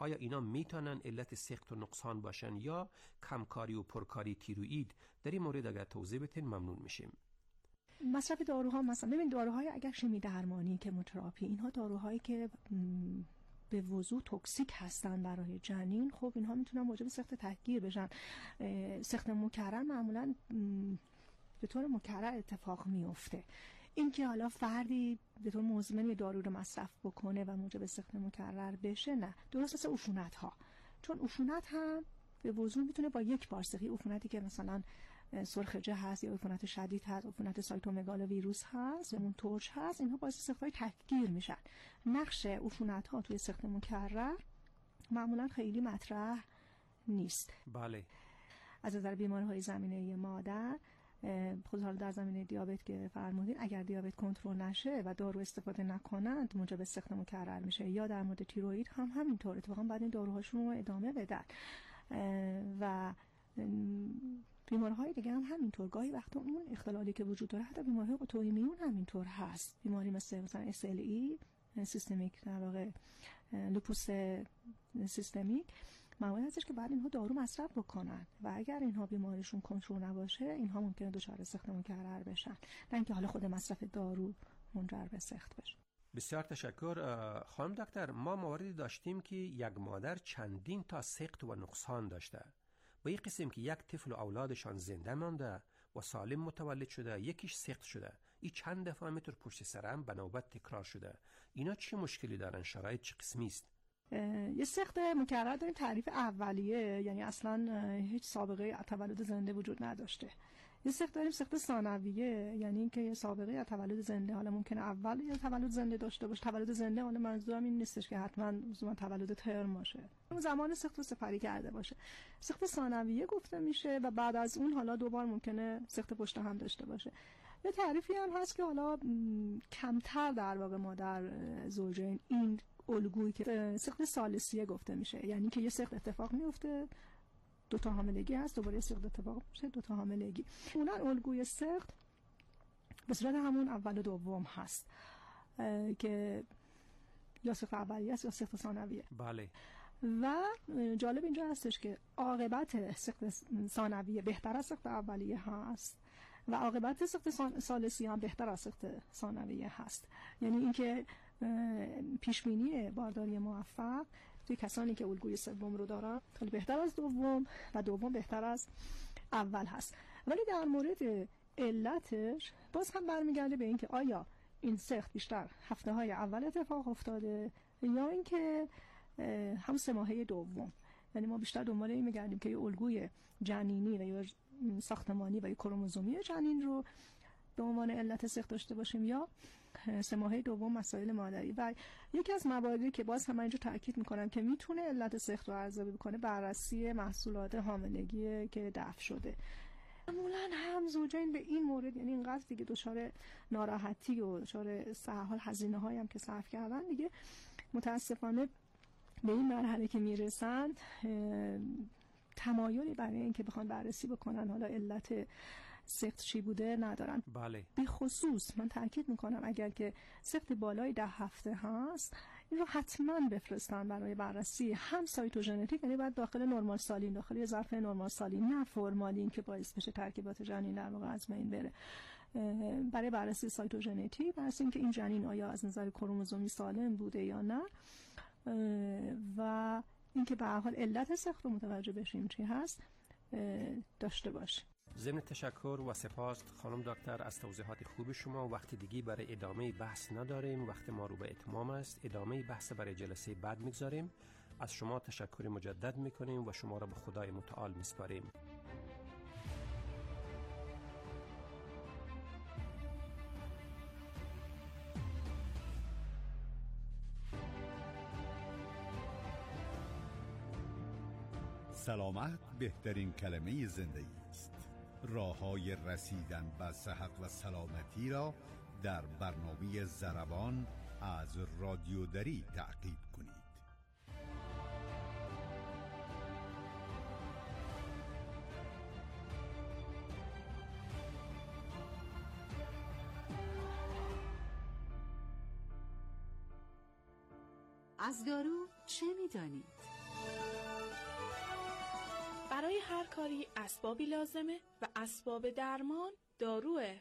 آیا اینا میتونن علت سقط و نقصان باشن یا کمکاری و پرکاری تیروئید؟ در این مورد اگر توضیح بدین ممنون میشیم. مصرف داروها، مثلا ببین داروهای اگر شیمی درمانی کموتراپی، اینها داروهایی که به وضوح توکسیک هستن برای جنین، خب اینها میتونن موجب سقط تحگیر بشن. سقط مکرر معمولا به طور مکرر اتفاق میفته. این که حالا فردی به طور مزمن یه دارو رو مصرف بکنه و موجب سقط مکرر بشه، نه. درست مثل عفونت ها، چون عفونت هم به وضوح میتونه با یک بار سقی، عفونتی که مثلا سرخجه هست یا عفونت شدید هست، عفونت سایتومگالو ویروس هست یا اون ترش هست، اینها باعث سقط‌های تحگیر میشن. نقش عفونت ها توی سقط مکرر معمولا خیلی مطرح نیست. بله. از نظر بیماری‌های زمینه مادر، خود حالا در زمینه دیابت که فرمودین، اگر دیابت کنترل نشه و دارو استفاده نکنند موجب سقط مکرر میشه. یا در مورد تیروئید هم همینطور، اتفاقا بعد این داروهاشون رو ادامه بدن. و بیماری‌های دیگه هم همینطور. گاهی وقتا اون اختلالی که وجود داره، حتی بیماری‌های اتوایمون همینطور هست. بیماری مثلا SLE سیستمیک، در واقع لوپوس سیستمیک، معمولا هستش که بعد اینها دارو مصرف بکنن و اگر اینها بیماریشون کنترل نباشه، اینها ممکنه دچار سقط مکرر بشن، نه اینکه حالا خود مصرف دارو منجر به سقط بشه. بسیار تشکر. خانم دکتر، ما موردی داشتیم که یک مادر چندین تا سقط و نقصان داشته. با یک قسم که یک طفل و اولادشان زنده مانده و سالم متولد شده، یکیش سقط شده. این چند دفعه میتور پشت سر هم به نوبت تکرار شده. اینا چه مشکلی دارن؟ شرایط چه قسمی است؟ یه سقط مکرر داریم تعریف اولیه، یعنی اصلا هیچ سابقه تولد زنده وجود نداشته. یه سقط داریم سقط ثانویه، یعنی اینکه یه سابقه تولد زنده، حالا ممکنه اول یا تولد زنده داشته باشه. تولد زنده حالا منظورم این نیستش که حتما تولد ترم باشه، اون زمان سقط رو سپری کرده باشه. سقط ثانویه گفته میشه و بعد از اون حالا دوبار ممکنه سقط پشت هم داشته باشه. یه تعریفی هم هست که حالا کمتر در واقع ما در زوجین این الگویی که سقط ثالثیه گفته میشه، یعنی که یه سقط اتفاق میفته، 2 تا حاملگی هست، دوباره سقط اتفاق میشه، 2 تا حاملگی. اون الگوی سقط به صورت همون اول و دوم هست که یا سقط اولیه است یا سقط ثانویه. بله. و جالب اینجا هستش که عاقبت سقط ثانویه بهتر از سقط اولیه هست و عاقبت سقط ثالثیه هم بهتر از سقط ثانویه هست. یعنی اینکه پیش بینی بارداری موفق توی کسانی که الگوی سوم رو دارن خیلی بهتر از دوم و دوم بهتر از اول هست. ولی در مورد علتش باز هم برمیگرده به اینکه آیا این سقط بیشتر هفته های اول اتفاق افتاده یا اینکه هم 3 ماهه دوم. یعنی ما بیشتر دنبال این میگردیم که الگوی جنینی و یا ساختمانی و یا کروموزومی جنین رو به عنوان علت سقط داشته باشیم یا 3 ماهه دوم مسائل مادری. و یکی از مواردی که باز هم اینجا تاکید میکنم که میتونه علت سقط رو ارزیابی بکنه، بررسی محصولات حاملگی که دفع شده. معمولا هم زوجین به این مورد، یعنی اینقدر دیگه دچار ناراحتی و دچار سرحال هزینه هایی هم که صرف کردن، دیگه متاسفانه به این مرحله که میرسند تمایلی برای اینکه بخوان بررسی بکنن حالا علت سقط چی بوده ندارن. بله. به خصوص من تاکید میکنم اگر که سقط بالای 10 هفته هست، این رو حتما بفرستن برای بررسی هم سایتوژنتیک، یعنی بعد داخل نرمال سالین، داخل یه ظرف نرمال سالین، نه فرمالین که باعث بشه ترکیبات جنین در واقع از بین بره، برای بررسی سایتوژنتیک، بررسی اینکه این جنین آیا از نظر کروموزومی سالم بوده یا نه و اینکه به هر حال علت سقط رو متوجه بشیم چی هست داشته باشه. ضمن تشکر و سپاس خانم دکتر از توضیحات خوب شما. وقتی دیگه برای ادامه بحث نداریم، وقت ما رو به اتمام است. ادامه بحث برای جلسه بعد میگذاریم. از شما تشکر مجدد میکنیم و شما را به خدای متعال میسپاریم. سلامت بهترین کلمه زندگی است. راه‌های رسیدن به صحت و سلامتی را در برنامه ضربان از رادیو دری تعقیب کنید. از دارو چه می‌دانید؟ کاری اسبابی لازمه و اسباب درمان داروه.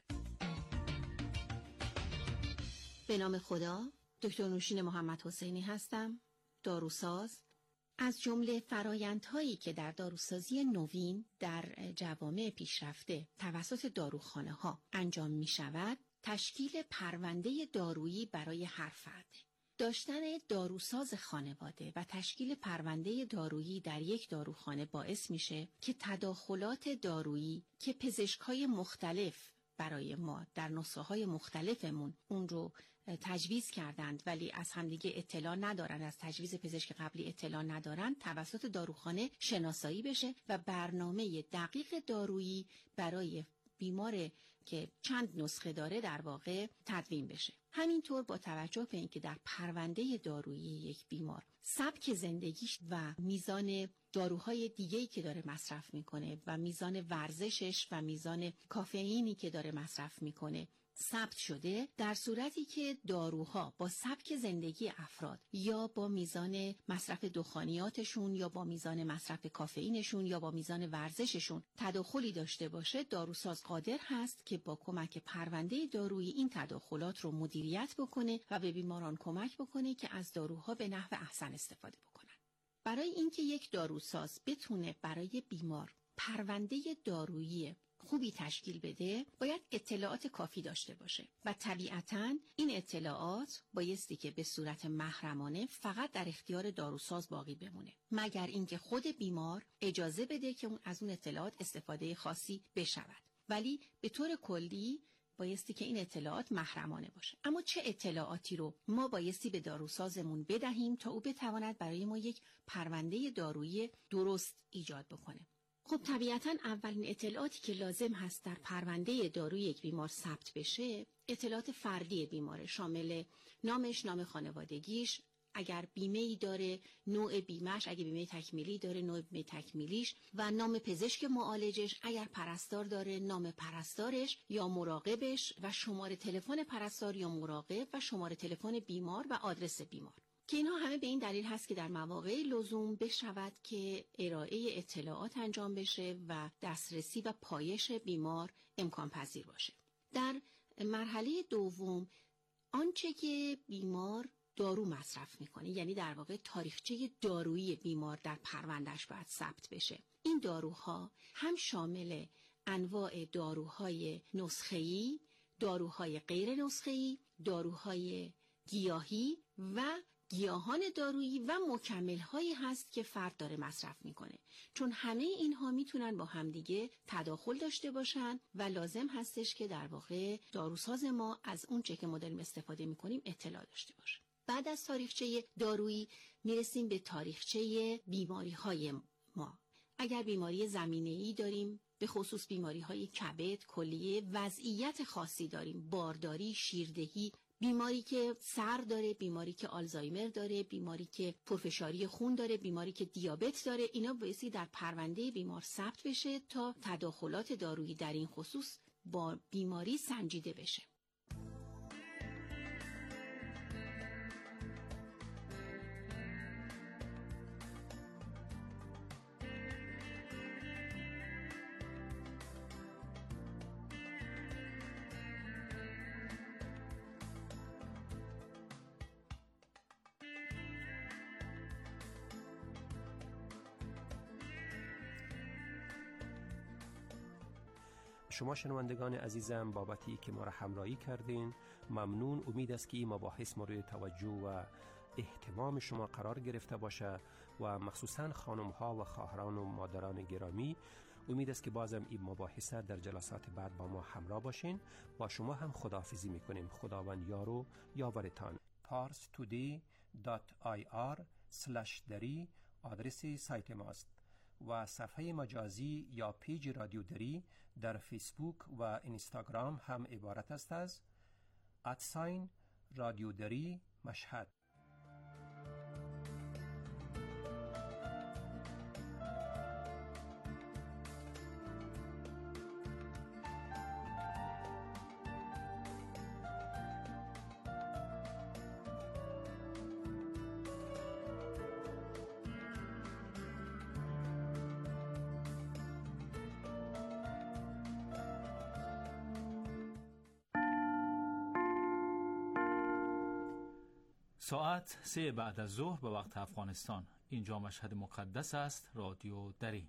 به نام خدا، دکتر نوشین محمد حسینی هستم، داروساز. از جمله فرآیندهایی که در داروسازی نوین در جوامع پیشرفته توسط داروخانه ها انجام می شود، تشکیل پرونده دارویی برای هر فرد. داشتن داروساز خانواده و تشکیل پرونده دارویی در یک داروخانه باعث میشه که تداخلات دارویی که پزشک‌های مختلف برای ما در نسخه‌های مختلفمون اون رو تجویز کردند ولی از همدیگه اطلاع ندارن، از تجویز پزشک قبلی اطلاع ندارن، توسط داروخانه شناسایی بشه و برنامه دقیق دارویی برای بیمار که چند نسخه داره در واقع تدوین بشه. همینطور با توجه به اینکه در پرونده دارویی یک بیمار سبک زندگیش و میزان داروهای دیگه‌ای که داره مصرف میکنه و میزان ورزشش و میزان کافئینی که داره مصرف میکنه ثبت شده، در صورتی که داروها با سبک زندگی افراد یا با میزان مصرف دخانیاتشون یا با میزان مصرف کافئینشون یا با میزان ورزششون تداخلی داشته باشه، داروساز قادر هست که با کمک پرونده دارویی این تداخلات رو مدیریت بکنه و به بیماران کمک بکنه که از داروها به نحو احسن استفاده بکنن. برای اینکه یک داروساز بتونه برای بیمار پرونده دارویی خوبی تشکیل بده، باید اطلاعات کافی داشته باشه و طبیعتاً این اطلاعات بایستی که به صورت محرمانه فقط در اختیار داروساز باقی بمونه، مگر اینکه خود بیمار اجازه بده که از اون اطلاعات استفاده خاصی بشود. ولی به طور کلی بایستی که این اطلاعات محرمانه باشه. اما چه اطلاعاتی رو ما بایستی به داروسازمون بدهیم تا او بتواند برای ما یک پرونده دارویی درست ایجاد بکنه؟ خب طبیعتاً اولین اطلاعاتی که لازم هست در پرونده داروی یک بیمار ثبت بشه، اطلاعات فردی بیماره، شامل نامش، نام خانوادگیش، اگر بیمه‌ای داره نوع بیمه‌اش، اگر بیمه تکمیلی داره نوع بیمه تکمیلیش و نام پزشک معالجش، اگر پرستار داره نام پرستارش یا مراقبش و شماره تلفن پرستار یا مراقب و شماره تلفن بیمار و آدرس بیمار، که اینها همه به این دلیل هست که در مواقع لزوم بشود که ارائه اطلاعات انجام بشه و دسترسی و پایش بیمار امکان پذیر باشه. در مرحله دوم، آنچه که بیمار دارو مصرف میکنه، یعنی در واقع تاریخچه دارویی بیمار در پروندهش باید ثبت بشه. این داروها هم شامل انواع داروهای نسخه‌ای، داروهای غیر نسخه‌ای، داروهای گیاهی و گیاهان دارویی و مکمل‌هایی هست که فرد داره مصرف میکنه، چون همه اینها میتونن با همدیگه تداخل داشته باشن و لازم هستش که در واقع داروساز ما از اون چه که ما داریم استفاده میکنیم اطلاع داشته باشه. بعد از تاریخچه دارویی میرسیم به تاریخچه بیماری‌های ما. اگر بیماری زمینه‌ای داریم، به خصوص بیماری‌های کبد، کلیه، وضعیت خاصی داریم، بارداری، شیردهی، بیماری که سر داره، بیماری که آلزایمر داره، بیماری که پرفشاری خون داره، بیماری که دیابت داره، اینا بایستی در پرونده بیمار ثبت بشه تا تداخلات دارویی در این خصوص با بیماری سنجیده بشه. شما شنوندگان عزیزم بابتی که ما را همراهی کردین ممنون. امید است که این مباحث مورد توجه و اهتمام شما قرار گرفته باشه و مخصوصا خانم ها و خواهران و مادران گرامی، امید است که بازم این مباحث در جلسات بعد با ما همراه باشین. با شما هم خداحافظی میکنیم. خداوند یار و یاورتان. parstoday.ir/dari آدرس سایت ماست و صفحه مجازی یا پیج رادیو دری در فیسبوک و اینستاگرام هم عبارت است از رادیو دری مشهد. ساعت 3 بعد از ظهر به وقت افغانستان. اینجا مشهد مقدس است. رادیو دری.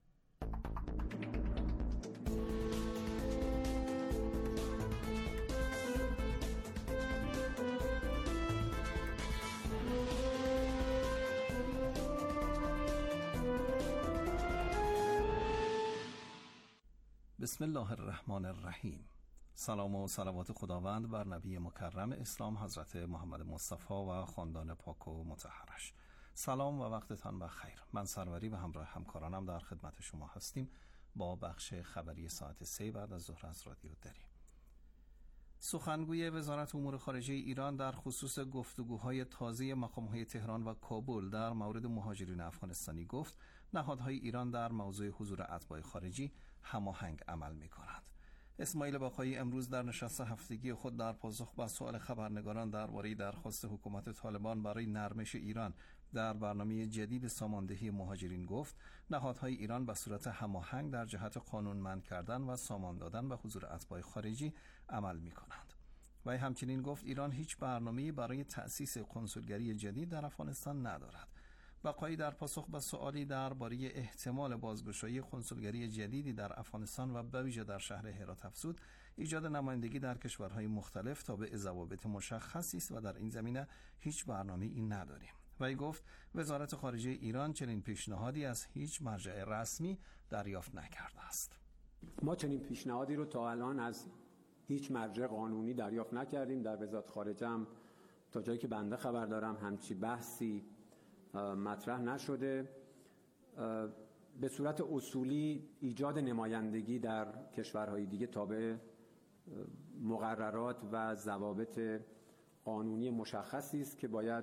بسم الله الرحمن الرحیم. سلام و صلوات خداوند بر نبی مکرم اسلام حضرت محمد مصطفی و خاندان پاک و مطهرش. سلام و وقتتان بخیر. من سروری و همراه همکارانم در خدمت شما هستیم با بخش خبری ساعت 3 بعد از ظهر از رادیو دری. سخنگوی وزارت امور خارجه ایران در خصوص گفتگوهای تازه مقام‌های تهران و کابل در مورد مهاجرین افغانستانی گفت نهادهای ایران در موضوع حضور اتباع خارجی هماهنگ عمل می‌کنند. اسماعیل باقایی امروز در نشست هفتگی خود در پاسخ به سؤال خبرنگاران درباره درخواست حکومت طالبان برای نرمش ایران در برنامه جدید ساماندهی مهاجرین گفت نهادهای ایران به صورت هماهنگ در جهت قانونمند کردن و سامان دادن به حضور اتباع خارجی عمل می‌کنند. و همچنین گفت ایران هیچ برنامه‌ای برای تأسیس کنسولگری جدید در افغانستان ندارد. باقایی در پاسخ به سوالی درباره احتمال بازگشایی کنسولگری جدیدی در افغانستان و به ویژه در شهر هرات افزود ایجاد نمایندگی در کشورهای مختلف تابع ضوابط مشخصی است و در این زمینه هیچ برنامه‌ای نداریم. وی گفت وزارت خارجه ایران چنین پیشنهادی از هیچ مرجع رسمی دریافت نکرده است. ما چنین پیشنهادی رو تا الان از هیچ مرجع قانونی دریافت نکردیم. در وزارت خارجه هم تا جایی که بنده خبر دارم همچی بحثی مطرح نشده. به صورت اصولی ایجاد نمایندگی در کشورهای دیگه تابع مقررات و ضوابط قانونی مشخصی است که باید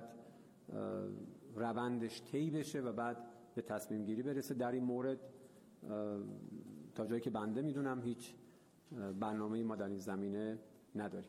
روندش طی بشه و بعد به تصمیم گیری برسه. در این مورد تا جایی که بنده میدونم هیچ برنامه‌ای ما در این زمینه نداریم.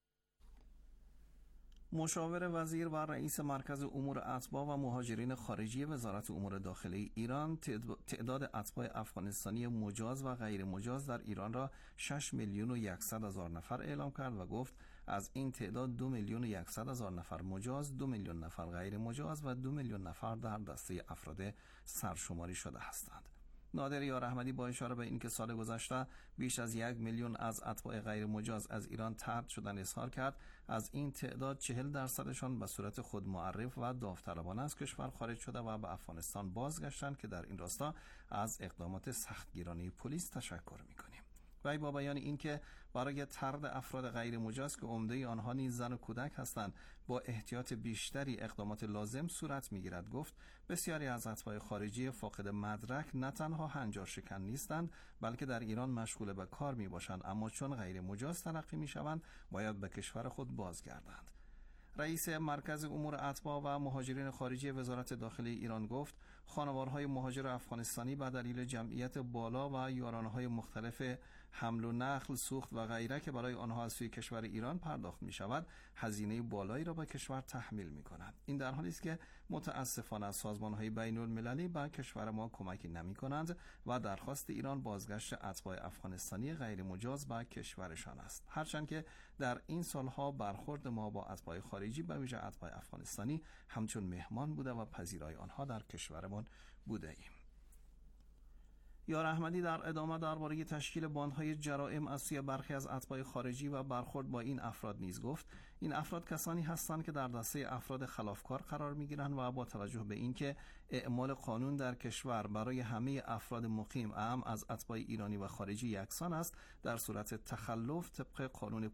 مشاور وزیر و رئیس مرکز امور اتباع و مهاجرین خارجی وزارت امور داخلی ایران تعداد اتباع افغانستانی مجاز و غیر مجاز در ایران را 6,100,000 نفر اعلام کرد و گفت از این تعداد 2,100,000 نفر مجاز، 2 میلیون نفر غیر مجاز و 2 میلیون نفر در دسته افراد سرشماری شده هستند. نادر یار احمدی با اشاره به اینکه سال گذشته بیش از 1 میلیون از اتباع غیر مجاز از ایران طرد شدن اظهار کرد از این تعداد 40% به صورت خود معرف و داوطلبانه از کشور خارج شده و به افغانستان بازگشتند که در این راستا از اقدامات سختگیرانه پلیس تشکر می‌کنیم. وی با بیان اینکه برای طرد افراد غیر مجاز که عمده آنها نیز زن و کودک هستند با احتیاط بیشتری اقدامات لازم صورت میگیرد گفت بسیاری از اتباع خارجی فاقد مدرک نه تنها هنجار شکن نیستند بلکه در ایران مشغول به کار می باشند اما چون غیر مجاز تلقی می شوند باید به کشور خود بازگردند. رئیس مرکز امور اتباع و مهاجرین خارجی وزارت داخلی ایران گفت خانوارهای مهاجر افغانستانی به دلیل جمعیت بالا و یارانه‌های مختلف حمل و نقل، سوخت و غیره که برای آنها از سوی کشور ایران پرداخت می شود هزینه بالایی را به کشور تحمیل می کنند. این در حالی است که متاسفانه سازمان‌های بین‌المللی به کشور ما کمکی نمی کنند و درخواست ایران بازگشت اتباع افغانستانی غیر مجاز به کشورشان است. هرچند که در این سالها برخورد ما با اتباع خارجی به ویژه اتباع افغانستانی همچون مهمان بوده و پذیرای آنها در کشورمان بوده ایم. یار احمدی در ادامه درباره تشکیل باندهای جرائم از سوی برخی از اتباع خارجی و برخورد با این افراد نیز گفت این افراد کسانی هستند که در دسته افراد خلافکار قرار می‌گیرند و با توجه به اینکه اعمال قانون در کشور برای همه افراد مقیم اعم از اتباع ایرانی و خارجی یکسان است در صورت تخلف طبق قانون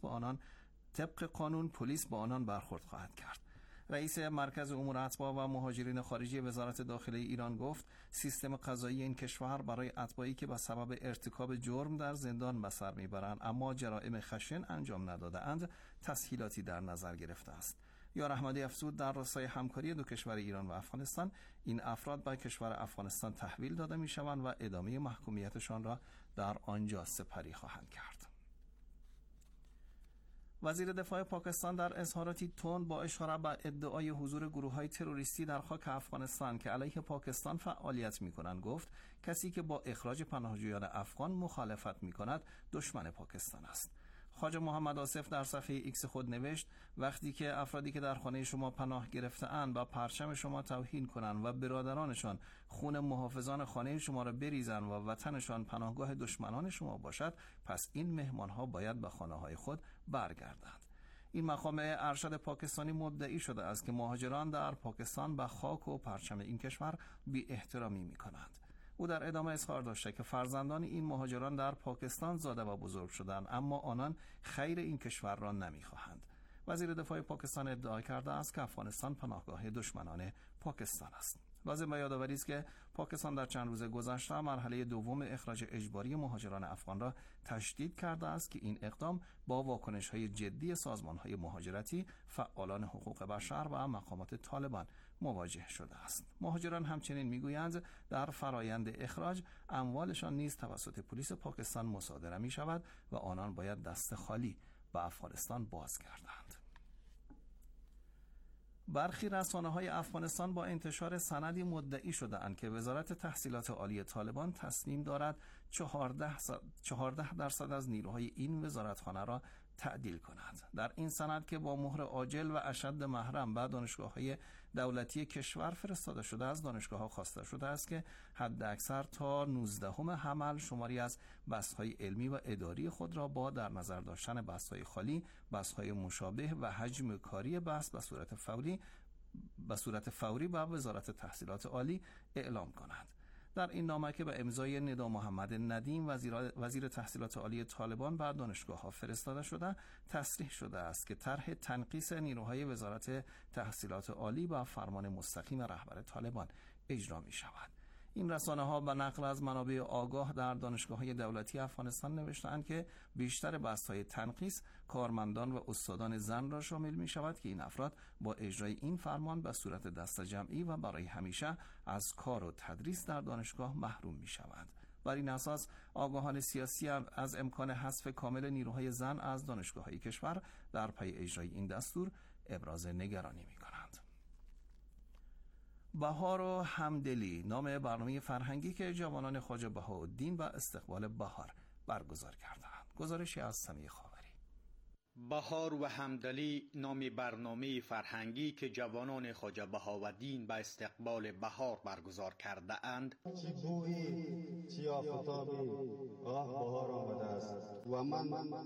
پلیس با آنان برخورد خواهد کرد. رئیس مرکز امور اتباع و مهاجرین خارجی وزارت داخلی ایران گفت سیستم قضایی این کشور برای اتباعی که به سبب ارتکاب جرم در زندان به سر میبرند اما جرائم خشن انجام نداده‌اند تسهیلاتی در نظر گرفته است. یار احمدی افزود در راستای همکاری دو کشور ایران و افغانستان این افراد به کشور افغانستان تحویل داده میشوند و ادامه محکومیتشان را در آنجا سپری خواهند کرد. وزیر دفاع پاکستان در اظهاراتی تند با اشاره به ادعای حضور گروه‌های تروریستی در خاک افغانستان که علیه پاکستان فعالیت می‌کنند گفت کسی که با اخراج پناهجویان افغان مخالفت می‌کند دشمن پاکستان است. خواجه محمد آصف در صفحه ایکس خود نوشت وقتی که افرادی که در خانه شما پناه گرفته‌اند و پرچم شما توهین کنند و برادرانشان خون محافظان خانه شما را بریزند و وطنشان پناهگاه دشمنان شما باشد، پس این مهمانها باید به خانه‌های خود برگردند. این مقام ارشد پاکستانی مدعی شده است که مهاجران در پاکستان به خاک و پرچم این کشور بی احترامی می کنند. او در ادامه اظهار داشته که فرزندان این مهاجران در پاکستان زاده و بزرگ شدند، اما آنان خیر این کشور را نمی‌خواهند. وزیر دفاع پاکستان ادعا کرده است که افغانستان پناهگاه دشمنان پاکستان است. لازم به یادآوری است که پاکستان در چند روز گذشته مرحله دوم اخراج اجباری مهاجران افغان را تشدید کرده است که این اقدام با واکنش‌های جدی سازمان‌های مهاجرتی، فعالان حقوق بشر و مقامات طالبان مواجه شده است. مهاجران همچنین میگویند در فرایند اخراج اموالشان نیز توسط پلیس پاکستان مصادره می شود و آنان باید دست خالی به افغانستان بازگردند. برخی رسانه‌های افغانستان با انتشار سندی مدعی شده‌اند که وزارت تحصیلات عالی طالبان تصمیم دارد 14% از نیروهای این وزارتخانه را تعدیل کند. در این سند که با مهر عاجل و اشد محرم به دانشگاه‌های دولتی کشور فرستاده شده از دانشگاه‌ها خواسته شده است که حد اکثر تا 19 حمل شماری از بحث‌های علمی و اداری خود را با در نظر داشتن بحث‌های خالی، بحث‌های مشابه و حجم کاری بحث به صورت فوری به وزارت تحصیلات عالی اعلام کنند. در این نامه که به امضای ندا محمد ندیم وزیر تحصیلات عالی طالبان به دانشگاه‌ها فرستاده شده، تصریح شده است که طرح تنقیص نیروهای وزارت تحصیلات عالی با فرمان مستقیم رهبر طالبان اجرا می شود. این رسانه‌ها به نقل از منابع آگاه در دانشگاه‌های دولتی افغانستان نوشته‌اند که بیشتر بحث‌های تنقیص کارمندان و استادان زن را شامل می شود که این افراد با اجرای این فرمان به صورت دست جمعی و برای همیشه از کار و تدریس در دانشگاه محروم می شوند. بر این اساس آگاهان سیاسی از امکان حذف کامل نیروهای زن از دانشگاه‌های کشور در پی اجرای این دستور ابراز نگرانی می کنند. بهار و همدلی نام برنامه فرهنگی که جوانان خواجه بهاءالدین و استقبال بهار برگزار کردند. گزارشی از سمیع خاوری. بهار و همدلی نام برنامه فرهنگی که جوانان خواجه بهاءالدین به استقبال بهار برگزار کرده اند. چی بویی، چی آفتابی، آه بهار آمده است و من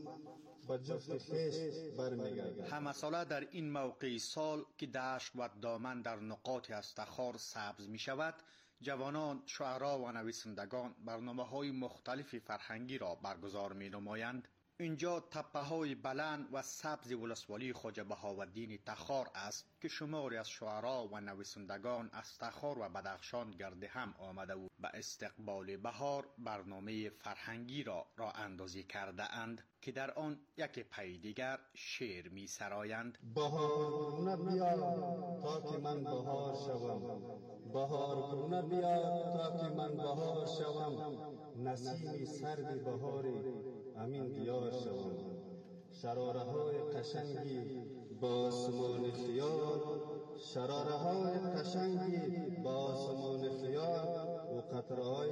با جفت خشت برمیگردم. همه ساله در این موقع سال که دشت و دامن در نقاط از تخار سبز می شود، جوانان، شعرا و نویسندگان برنامه‌های مختلف فرهنگی را برگزار می نمایند. اینجا تپه‌های بلند و سبز ولسوالی خواجه بهاءالدین تخار است که شماری از شعرا و نویسندگان از تخار و بدخشان گرد هم آمده و به استقبال بهار برنامه فرهنگی را راه اندازی کرده اند که در آن یک پی دیگر شعر می سرایند. بهار نبیا تا که من بهار شوم، بهار نبیا تا که من بهار شوم، نسیمی سرد بهاری امین دیار شوم، شراره های قشنگی با آسمان خیال، شراره های قشنگی با آسمان خیال و قطره های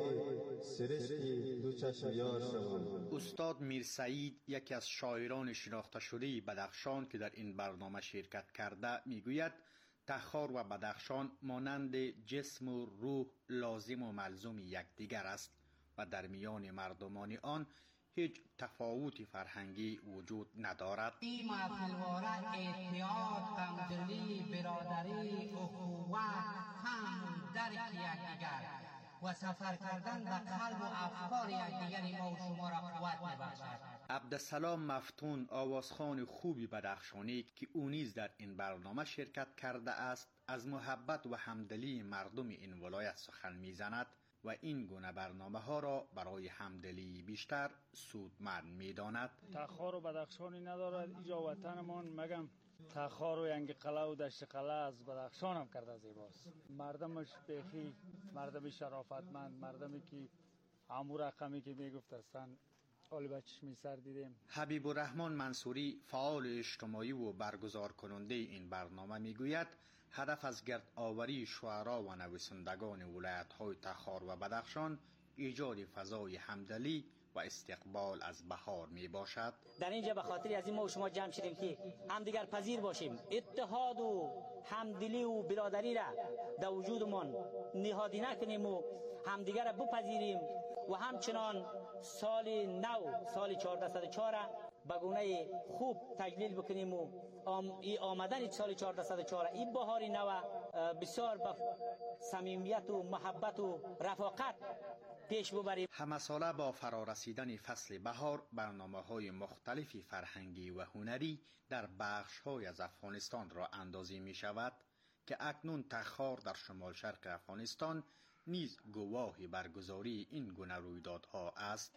سرشکی دو چشم یار شوم. استاد میر سعید، یکی از شاعران شناخته شده بدخشان که در این برنامه شرکت کرده، میگوید تخار و بدخشان مانند جسم و روح لازم و ملزوم یکدیگر است و در میان مردمان آن هیچ تفاوت فرهنگی وجود ندارد. این محفلواره اتحاد، همدلی، برادری، اخوت، فهم، درک یکدیگر و سفر کردن به قلب و افکار یکدیگر ما و شما را قوت می‌بخشد. عبدالسلام مفتون، آوازخوان خوبی بدخشانی که او نیز در این برنامه شرکت کرده است، از محبت و همدلی مردم این ولایت سخن می‌زند و این گونه برنامه ها را برای همدلی بیشتر سودمند می‌داند. تخار و بدخشانی ندارد اینجا وطنمان، مگم تخار و ینگ قلعه و دشت قلعه از بدخشان هم کرده زیباست. مردمش بیخی مردم شرافتمند، مردمی که همون رقمی که میگفت هستن حال بچش می سر دیدیم. حبیب الرحمن منصوری، فعال اجتماعی و برگزار کننده این برنامه میگوید هدف از گرد آوری شعرا و نویسندگان ولایت‌های تخار و بدخشان ایجاد فضای همدلی و استقبال از بهار می باشد؟ در اینجا به خاطر از این ما و شما جمع شدیم که همدیگر پذیر باشیم، اتحاد و همدلی و برادری را در وجودمان نهادی نکنیم و همدیگر را بپذیریم و همچنان سال نو، سال 1404 به گونه خوب تجلیل بکنیم و آمدن سال 1404 این بهار نو بسیار با صمیمیت و محبت و رفاقت پیش ببریم. همه ساله با فرارسیدن فصل بهار برنامه‌های مختلفی فرهنگی و هنری در بخش‌های از افغانستان را اندازی می شود که اکنون تخار در شمال شرق افغانستان نیز گواهی برگزاری این گونه رویدادها است.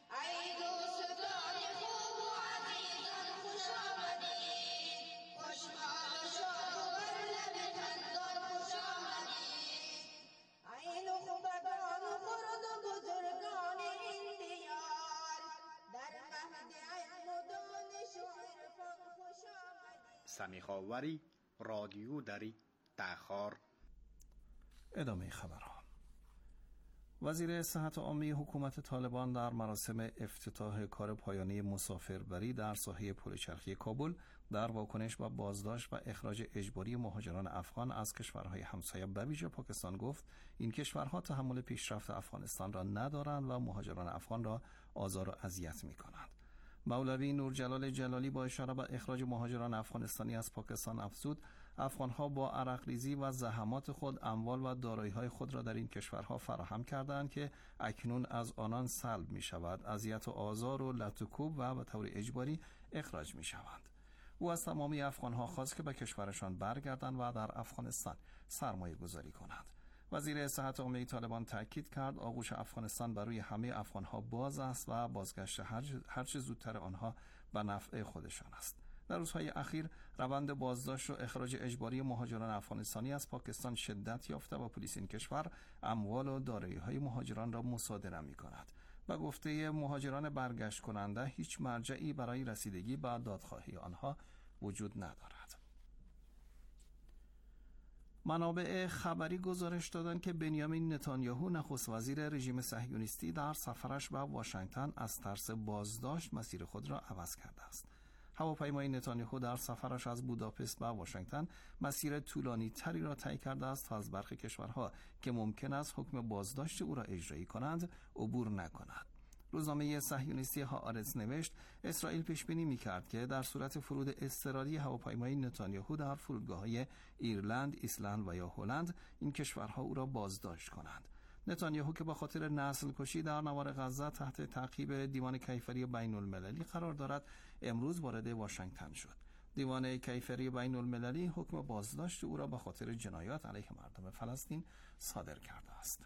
سمیخاوری، رادیو دری، تخار. ادامه خبرها. وزیر صحت عامه حکومت طالبان در مراسم افتتاح کار پایانی مسافربری در ساحه پلچرخی کابل در واکنش به بازداشت و اخراج اجباری مهاجران افغان از کشورهای همسایه به ویژه پاکستان گفت این کشورها تحمل پیشرفت افغانستان را ندارند و مهاجران افغان را آزار و اذیت می‌کنند. مولوی نورجلال جلالی با اشاره به اخراج مهاجران افغانستانی از پاکستان افزود افغانها با عرقریزی و زحمات خود اموال و دارایی‌های خود را در این کشورها فراهم کردند که اکنون از آنان سلب می‌شود، اذیت و آزار و لط و کوب و به طور اجباری اخراج می‌شوند. او از تمامی افغانها خواست که به کشورشان برگردند و در افغانستان سرمایه گذاری کنند. وزیر صحت عامه طالبان تاکید کرد آغوش افغانستان برای همه افغانها باز است و بازگشت هرچه زودتر آنها به نفع خودشان است. در روزهای اخیر روند بازداشت و اخراج اجباری مهاجران افغانستانی از پاکستان شدت یافته و پلیس این کشور اموال و دارایی‌های مهاجران را مصادره می‌کند. به گفته مهاجران برگشت کننده هیچ مرجعی برای رسیدگی به دادخواهی آنها وجود ندارد. منابع خبری گزارش دادند که بنیامین نتانیاهو نخست وزیر رژیم صهیونیستی در سفرش به واشنگتن از ترس بازداشت مسیر خود را عوض کرده است. هواپیمای نتانیاهو در سفرش از بوداپست به واشنگتن مسیر طولانی تری را طی کرده است تا از برخی کشورها که ممکن است حکم بازداشت او را اجرایی کنند عبور نکند. روزنامه صهیونیستی هآرتز نوشت اسرائیل پیش بینی می‌کرد که در صورت فرود اضطراری هواپیمای نتانیاهو در فرودگاه‌های ایرلند، ایسلند و یا هلند این کشورها او را بازداشت کنند. نتانیاهو که به خاطر نسل کشی در نوار غزه تحت تعقیب دیوان کیفری بین‌المللی قرار دارد امروز وارد واشنگتن شد. دیوان کیفری بین‌المللی حکم بازداشت او را به خاطر جنایات علیه مردم فلسطین صادر کرده است.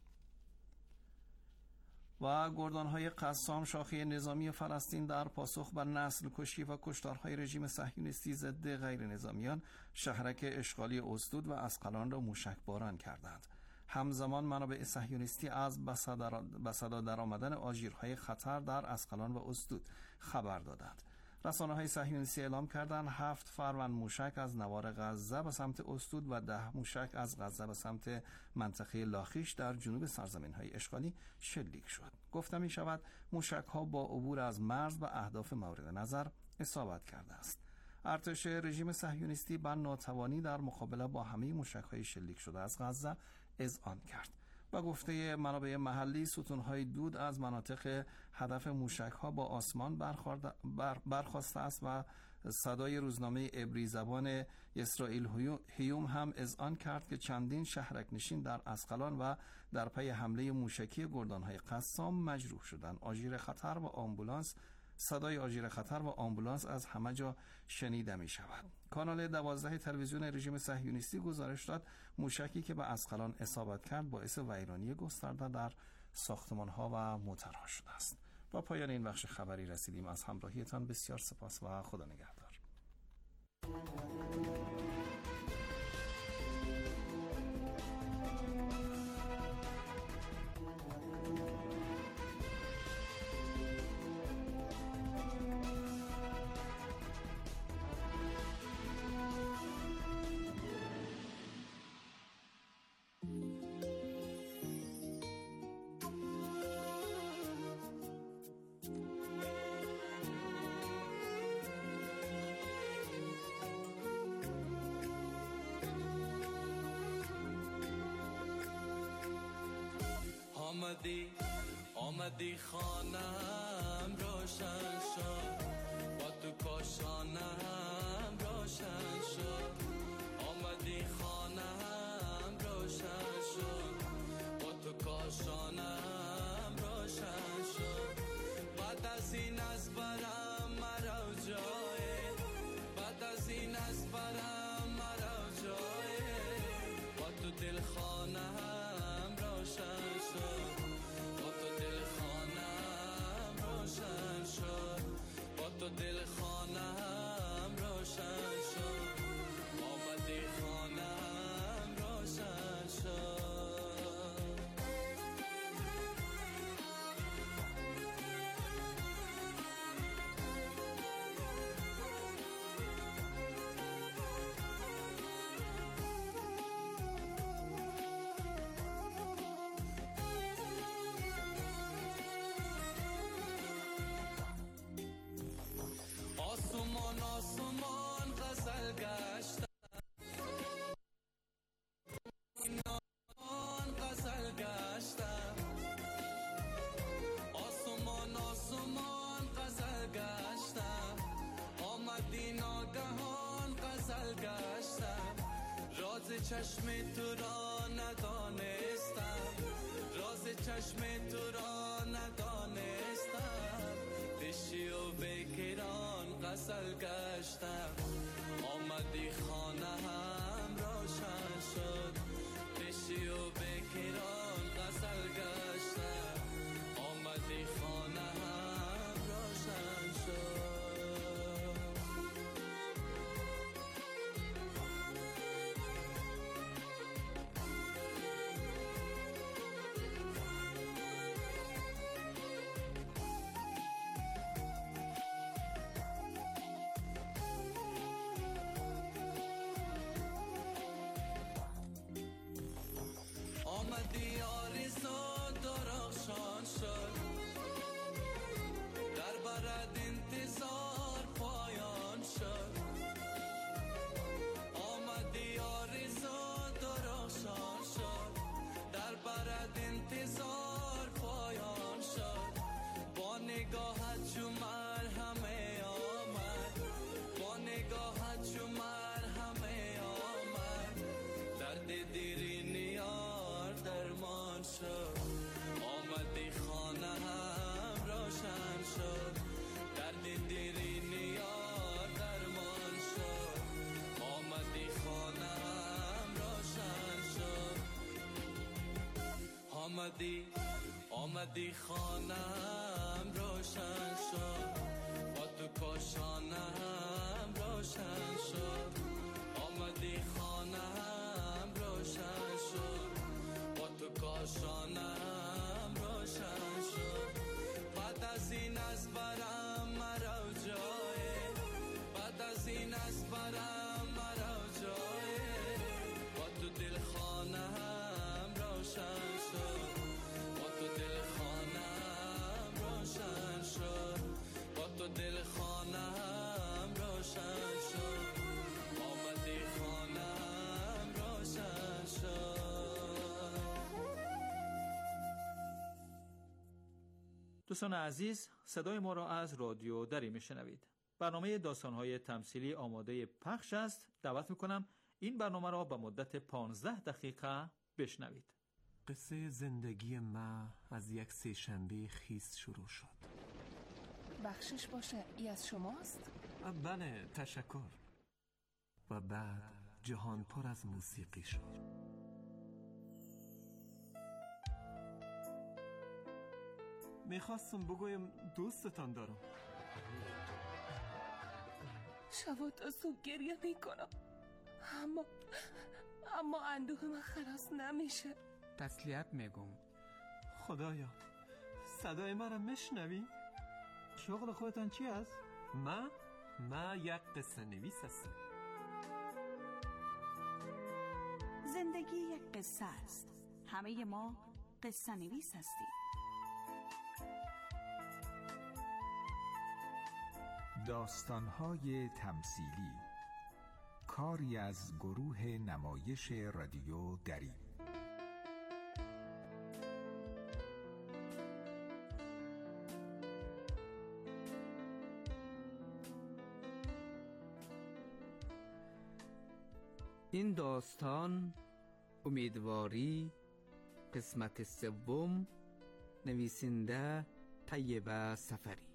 و گردانهای قسام شاخه نظامی فلسطین در پاسخ بر نسل کشی و کشتارهای رژیم صهیونیستی ضد غیر نظامیان شهرک اشغالی اسدود و اسقلان را موشکباران کردند. همزمان منابع صهیونیستی از به صدا درآمدن آژیرهای خطر در اسقلان و اسدود خبر دادند. رسانه‌های صهیونیستی اعلام کردند 7 فروند موشک از نوار غزه به سمت اسدود و 10 موشک از غزه به سمت منطقه لاخیش در جنوب سرزمین‌های اشغالی شلیک شد. گفته می‌شود موشک‌ها با عبور از مرز به اهداف مورد نظر اصابت کرده است. ارتش رژیم صهیونیستی بر ناتوانی در مقابله با همه موشک‌های شلیک شده از غزه اذعان کرد. با گفته منابع محلی ستونهای دود از مناطق هدف موشک‌ها با آسمان برخاسته است و صدای روزنامه عبری زبان اسرائیل هیوم هم اذعان کرد که چندین شهرک نشین در اسقلان و در پی حمله موشکی گردانهای قسام مجروح شدند. صدای آژیر خطر و آمبولانس از همه جا شنیده می شود. کانال 12 تلویزیون رژیم صهیونیستی گزارش داد موشکی که به اسقلان اصابت کرد باعث ویرانی گسترده در ساختمان‌ها و موترها شده است. با پایان این بخش خبری رسیدیم. از همراهیتان بسیار سپاس و خدا نگهدار. آمدی خانم روشن شد، با تو کاشانم روشن شد. آمدی خانم روشن شد، با تو کاشانم روشن شد. بعد از این از برم مرا جای، بعد از این از برم مرا جای. با تو دل خانم روشن شد، با تو دل خانم روشن شد، با تو دل خانم روشن شد. آمدی خانم روشن شد. آسمان آسمان غزل گشتم، آسمان غزل گشتم. آسمان آسمان غزل گشتم، آمدی ناگهان غزل گشتم. راز چشم تو را ندانستم، راز چشم تو را ندانستم. دشی و بکران غزل گشتم، آمدی خانه هم روشن شد. دشی و بکران غزل گشتم، آمدی خانه هم روشن شد. آمدی آرزو درخشان شد، در برد انتظار پایان شد. آمدی آرزو درخشان شد، در برد انتظار پایان شد. با نگاهت چو مرهمه آمد، با نگاهت چو مرهمه آمد. درد دیرین یار درمان شد، آمدی خانه هم روشن شد. درد دیرین یار درمان شد، آمدی خانه هم روشن شد. آمدی خانه هم روشن شد، با تو کاشانه هم روشن شد. آمدی خانه هم روشن شد، با تو کاشانه هم روشن شد. بعد از این از برم مرا جای، بعد از این از برم مرا جای. با تو دل خانه هم روشن شد، با تو دل خانه هم روشن شد، با تو دل خانه هم روشن شد. آمدی خانه هم روشن شد. دوستان عزیز، صدای ما را از رادیو دری میشنوید. برنامه داستان‌های تمثیلی آماده پخش است. دعوت میکنم این برنامه را به مدت 15 دقیقه بشنوید. قصه زندگی ما از یک سه‌شنبه خیس شروع شد. بخشش باشه، ای از شماست؟ بله، تشکر. و بعد جهان پر از موسیقی شد. میخواستم بگویم دوستتان دارم. شب تا صبح گریه میکنم، اما اندوه من خلاص نمیشه. تسلیت میگم. خدایا، صدای مرا میشنوی؟ شغل خودتان چی است؟ ما یک قصه نویس هستم. زندگی یک قصه است. همه ما قصه نویس هستیم. داستان‌های تمثیلی، کاری از گروه نمایش رادیو دری. این داستان امیدواری قسمت سوم، نویسنده طیبه سفری.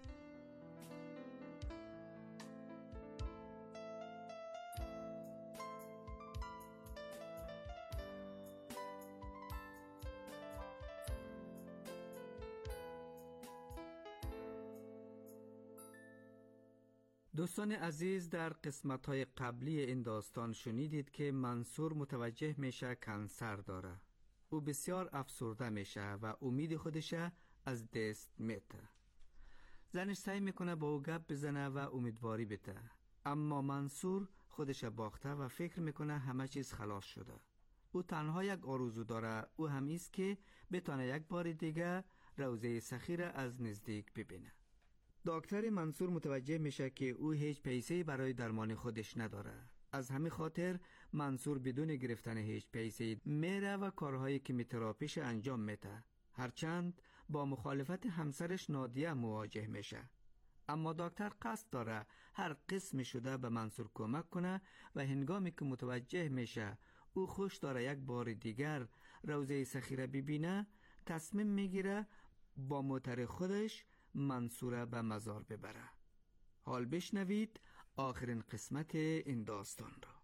دوستان عزیز، در قسمت‌های قبلی این داستان شنیدید که منصور متوجه میشه کانسر داره. او بسیار افسرده میشه و امید خودش از دست میده. زنش سعی میکنه با او گپ بزنه و امیدواری بده، اما منصور خودش باخته و فکر میکنه همه چیز خلاص شده. او تنها یک آرزو داره، او هم ایست که بتونه یک بار دیگه روضه سخی از نزدیک ببینه. دکتر منصور متوجه میشه که او هیچ پیسه برای درمان خودش نداره. از همین خاطر منصور بدون گرفتن هیچ پیسه میره و کارهای کیموتراپیش انجام میده. هرچند با مخالفت همسرش نادیه مواجه میشه، اما دکتر قصد داره هر قسم شده به منصور کمک کنه و هنگامی که متوجه میشه او خوش داره یک بار دیگر روضه سخیره ببینه، تصمیم میگیره با موتر خودش منصوره به مزار ببره. حال بشنوید آخرین قسمت این داستان را.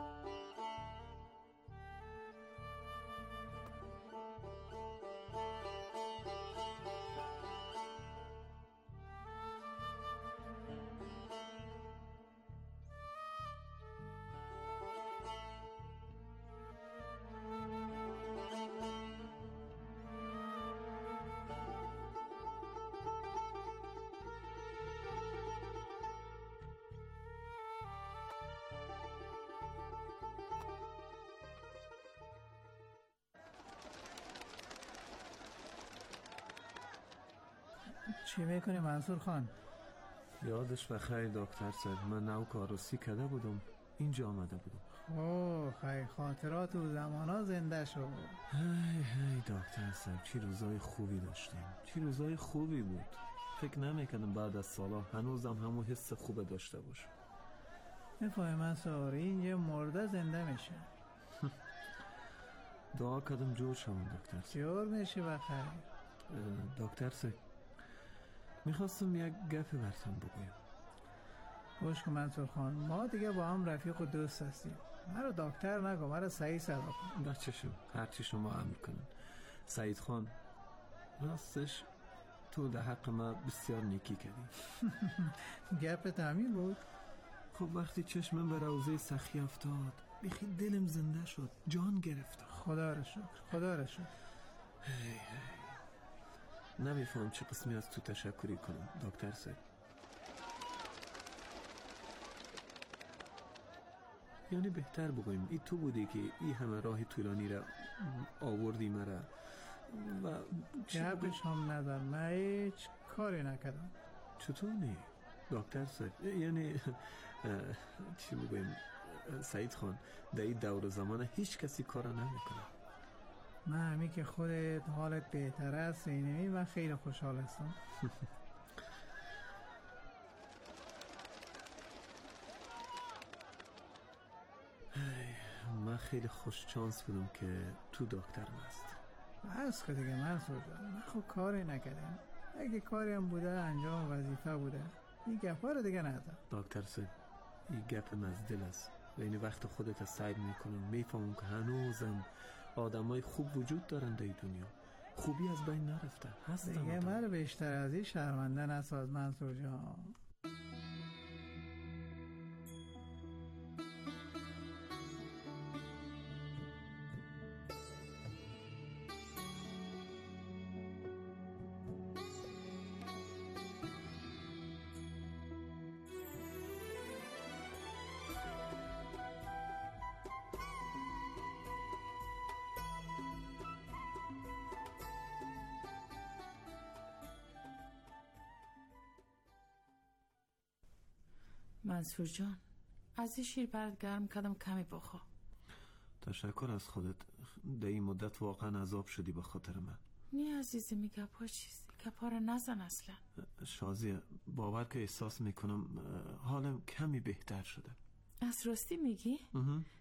چی میکنی منصور خان؟ یادش بخیر دکتر صاحب، من نو کاروسی کده بودم، اینجا آمده بودم. خیلی خاطرات و زمانا زنده شد. هی دکتر صاحب، چی روزای خوبی داشتیم، چی روزای خوبی بود. فکر نمیکنم بعد از سالا هنوزم همون حس خوبه داشته باشم. میفهمی منصور، اینجا مرده زنده میشه. دعا کدم جور شما دکتر صاحب. جور میشه بخیر. دکتر صاحب، میخواستم یک گپ براتون بگویم. گوش کن منصور خان، ما دیگه با هم رفیق و دوست هستیم. مرا دکتر نگو، مرا سعید صدا کن. بچه‌شم، هرچی شما امر کنین. سعید خان، راستش تو در حق ما بسیار نیکی کردی. گپت همین بود؟ خب وقتی چشمم به روضه سخی افتاد، بخی دلم زنده شد، جان گرفت. خدا را شکر، خدا را شکر. نمیفهم چه قسمی از تو تشکری کنم دکتر صاحب. یعنی بهتر بگویم ای تو بودی که ای همه راه طولانی را آوردی مرا و گپش هم ندار، من هیچ کاری نکردم. چطور نی دکتر صاحب؟ یعنی چی بگویم سعید خان، در این دور زمان هیچ کسی کارا نمیکنه. من همی که خودت حالت بهتر است اینمی من خیلی خوشحال هستم. من خیلی خوش چانس بودم که تو دکترم است. بس که دیگه منصور جان، من خب کاری نکردم. اگه کاری هم بوده انجام وظیفه بوده، این گپا رو دیگه نزن. دکتر صاحب، این گپم از دل است و این وقت خودت سعی میکنم میفهمم که هنوزم آدمای خوب وجود دارن در دنیا، خوبی از بین نرفته. هستن دیگه من بیشتر از این شرمنده نساز منصور جان. منصور جان، از این شیر برات گرم کردم، کمی بخور. تشکر از خودت. در این مدت واقعا عذاب شدی به خاطر من. نه عزیزی، می گپا چیزی، گپا رو نزن اصلا. شازیه، باور که احساس میکنم حالم کمی بهتر شده. از راستی میگی؟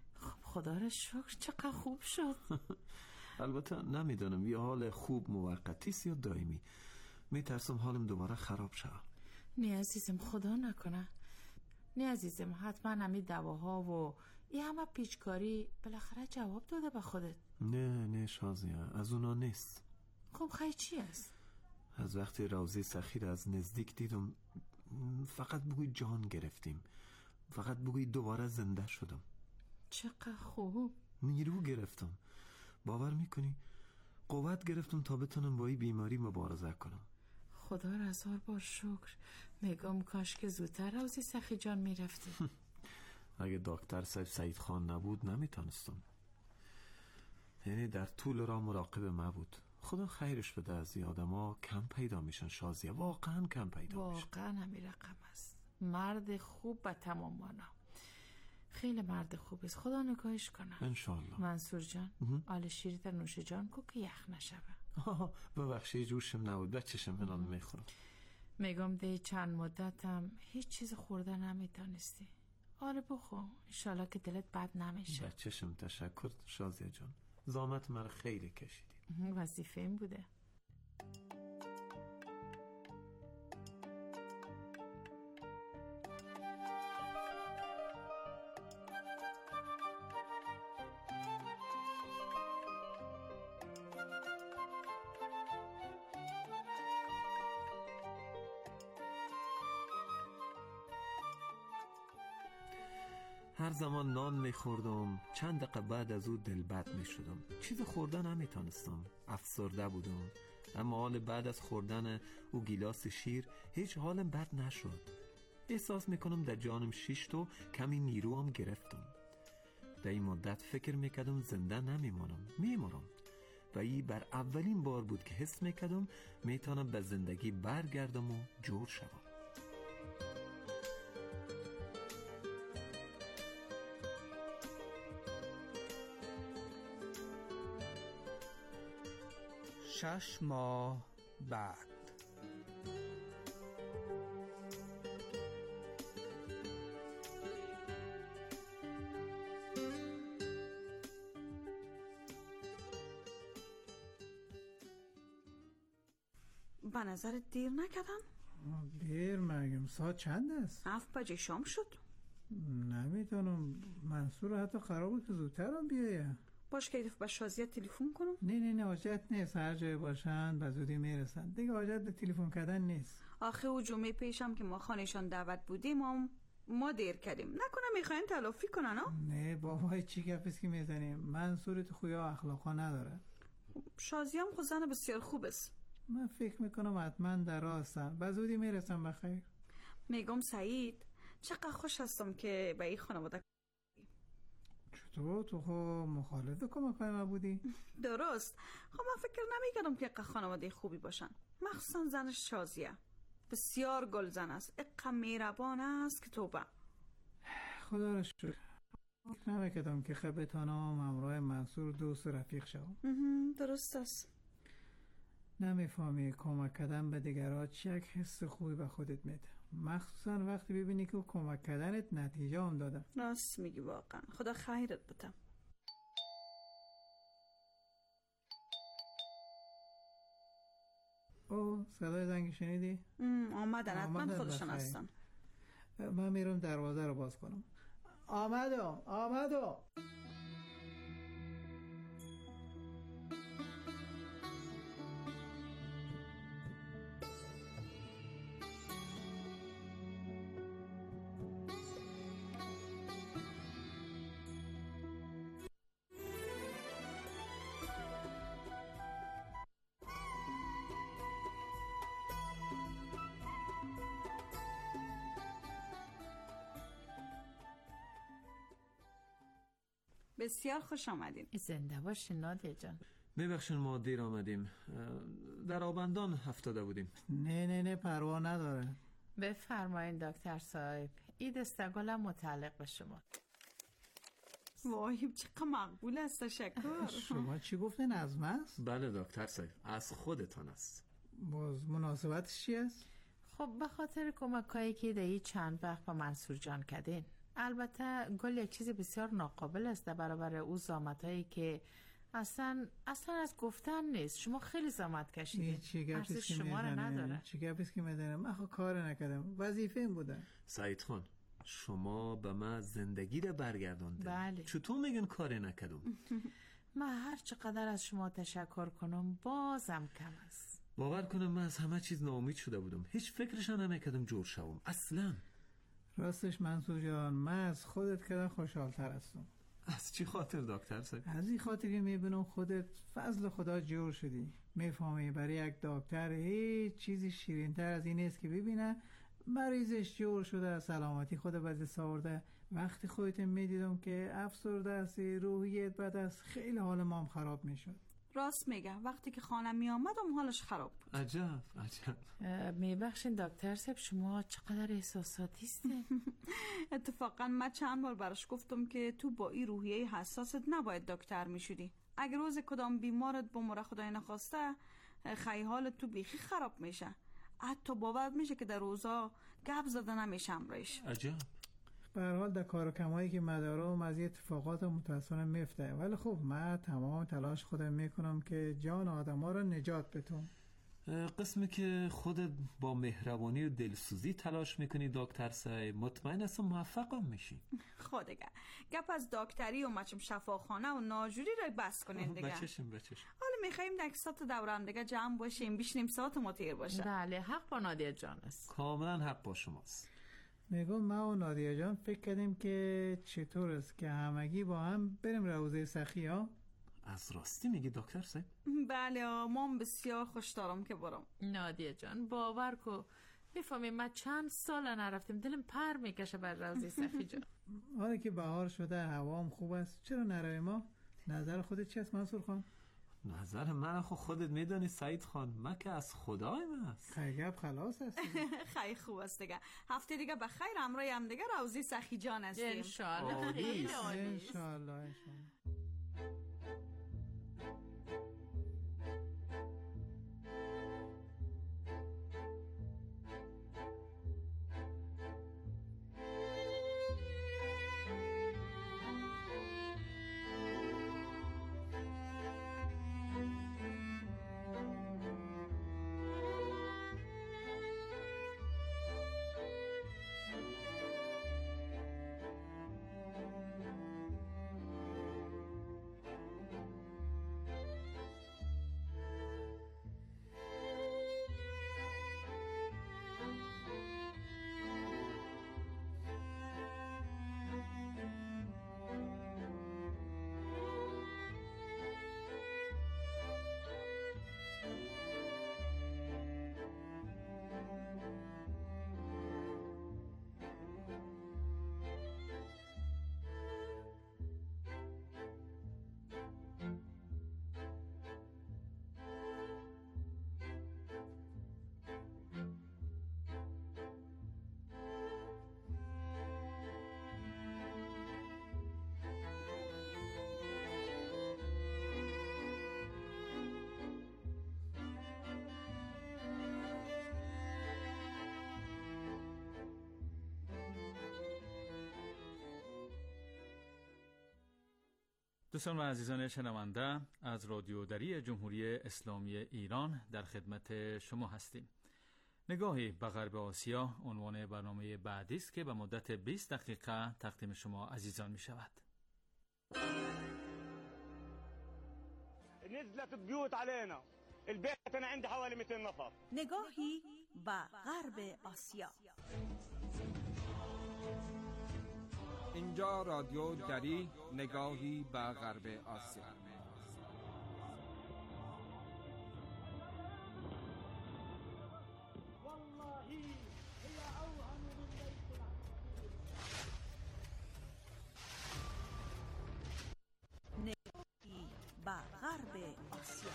خدا را شکر چقدر خوب شد. البته نمیدونم یه حال خوب موقتی است یا دائمی. میترسم حالم دوباره خراب شد. نه عزیزم، خدا نکنه. نه عزیزم، حتما همین دواها و این همه پیچکاری بالاخره جواب داده به خودت. نه شازیه، از اونا نیست. خب خیلی چی است؟ از وقتی روزی سخیر از نزدیک دیدم فقط بگوی جان گرفتیم، فقط بگوی دوباره زنده شدم. چقدر خوب. نیرو گرفتم، باور میکنی؟ قوت گرفتم تا بتونم با این بیماری مبارزه کنم. خدا را هزار بار شکر. میگم کاش که زودتر روزی سخی جان میرفتی. اگه دکتر صاحب سعید خان نبود نمیتونستم. یعنی در طول راه مراقب ما بود. خدا خیرش بده، از این آدم ها کم پیدا میشن شازیه، واقعا کم پیدا میشن. واقعا همین رقم است. مرد خوب به تمام مانا. خیلی مرد خوب است، خدا نگاهش کنه انشالله. منصور جان، آل شیری در نوش جان کو که یخ نشوه. ببخشی جوشم نبود، بچشم منان میخورم. میگم ده چند مدتم هیچ چیز خورده نمیتونستی. آره بخور، انشالله که دلت بد نمیشه. بچشم، تشکر شازیه جان، زحمت من خیلی کشیدی. وظیفه این بوده. هر زمان نان میخوردم چند دقیقه بعد از او دلبد میشدم. چیز خوردن نمیتونستم، افسرده بودم. اما حال بعد از خوردن او گیلاس شیر هیچ حالم بد نشد. احساس میکنم در جانم شیشت و کمی نیرو هم گرفتم. در این مدت فکر میکردم زنده نمیمانم، میمارم. و این بر اولین بار بود که حس میکردم میتونم به زندگی برگردم و جور شوم. شش ماه بعد. به نظر دیر نکردن؟ دیر مگم ساعت چند است؟ 7 بجه شام شد. نمیتونم، منصور حتی خرابه که زودترم بیایه. باش که به شازیه تلفن کنم؟ نه حاجت نیست، هر جای باشن به زودی میرسن دیگه، حاجت به تلفن کردن نیست. آخه او جمعه پیشم که ما خانهشان دعوت بودیم ما دیر کردیم، نکنه میخواین تلافی کنن ها؟ نه بابای چی گپیست که میزنیم، منصور تو خویا اخلاقا نداره. شازیه هم خود زن بسیار خوب است. من فکر میکنم حتما در راستن، به زودی میرسن بخیر. میگم سعید چقدر خوش هستم که به این خانواده. چطور تو خب مخالف کمکای ما بودی؟ درست. خب من فکر نمیکردم که خانواده خوبی باشن، مخصوصا زنش شازیه بسیار گلزن است، اقا مهربان است که توبه. خدا را شکر. نمیکردم که بتانم همراه منصور دوست و رفیق شوم. درست است. نمیفهمی کمک کردن به دیگران چه یک حس خوبی به خودت میده، مخصوصا وقتی ببینی که کمک کردنت نتیجه هم داده. راست میگی، واقعا خدا خیرت بده. او صدای زنگ شنیدی؟ آمدن حتما خودشان هستن. من میرم دروازه رو باز کنم. آمدو. بسیار خوش آمدین. زنده باشین نادیه جان. میبخشین ما دیر آمدیم، در آبندان افتاده بودیم. نه پروا نداره. بفرمایین دکتر صاحب، این دستگلم متعلق به شما. وای چقدر مقبول است، تشکر. شما چی گفتین، از من است؟ بله دکتر صاحب، از خودتان است. باز مناسبتش چی است؟ خب به خاطر کمکایی که در چند وقت با منصور جان کردین. البته گل یک چیز بسیار ناقابل است در برابر او زحمتایی که اصلا از گفتن نیست. شما خیلی زحمت کشیدید، ارزش شما را نداره. چی گپیست که میدونم؟ من کار نکردم، وظیفه این بوده. سعید خان، شما به من زندگی را برگرداندید. بله. چطور میگن کار نکردم؟ من هر چقدر از شما تشکر کنم بازم کم است. باور کنم من از همه چیز ناامید شده بودم، هیچ فکرش نمیکردم جور شوم اصلا. راستش منصور جان، من از خودت کردم خوشحالتر هستم. از چی خاطر دکتر صاحب؟ از این خاطر که میبینم خودت فضل خدا جور شدی. میفهمی برای یک دکتر هیچ چیزی شیرین‌تر از این نیست که ببینه مریضش جور شده، سلامتی خود به دست آورده. وقتی خودت میدیدم که افسرده هستی، روحیت بد است، خیلی حال مام خراب میشد. راست میگه، وقتی که خانم می آمدم حالش خراب بود. عجب. میبخشین دکتر صاحب، شما چقدر احساساتی هستین. اتفاقا من چند بار براش گفتم که تو با این روحیه حساست نباید دکتر میشدی. اگر روز کدام بیمارت بموره خدای نخواسته، خیلی حالت تو بیخی خراب میشه. حتی باور میشه که در روزا گپ زده نمیشه امرش. عجب. به هر حال در کار و کمایی که مدارم از اتفاقات متاسفانه میفته، ولی خب من تمام تلاش خودم میکنم که جان آدما رو نجات بدم. قسمی که خودت با مهربانی و دلسوزی تلاش میکنی دکتر صاحب، مطمئن هستم موفقم میشی. خودگه گپ از دکتری و مچم شفاخانه و ناجوری رو بس کنین دیگه. بچشم. حالا میخواییم در ساعت دورم دیگه جمع باشیم، بیشنیم ساعت ما تیر باشه. بله، حق با نادیه جان است. کاملا حق با شماست. میگم ما و نادیه جان فکر کردیم که چطور است که همگی با هم بریم روضه سخی ها. از راستی میگی دکتر صاحب؟ بله، ما بسیار خوش دارم که برم. نادیه جان باور کو، میفهمی ما چند سال نرفتیم، دلم پر میکشه بر روضه سخی جان. حالا که بهار شده، هوا هم خوب است، چرا نرویم ما؟ نظر خودت چی است منصور خان؟ نظر من خودت میدانی سعید خان، من که از خدای من است. خیلی خلاص است. خیلی خوب است دیگه. هفته دیگه بخیر همراه هم دیگه روضه سخی جان هستیم. انشالله. خیلی عالی. انشالله. دوستان و عزیزان شنونده، از رادیو دری جمهوری اسلامی ایران در خدمت شما هستیم. نگاهی به غرب آسیا عنوان برنامه بعدی است که به مدت 20 دقیقه تقدیم شما عزیزان می شود. نزلت البيوت علينا، البيت انا عندي حوالي 200 نفر. نگاهی به غرب آسیا. اینجا رادیو دری، نگاهی به غرب آسیا. نگاهی به غرب آسیا.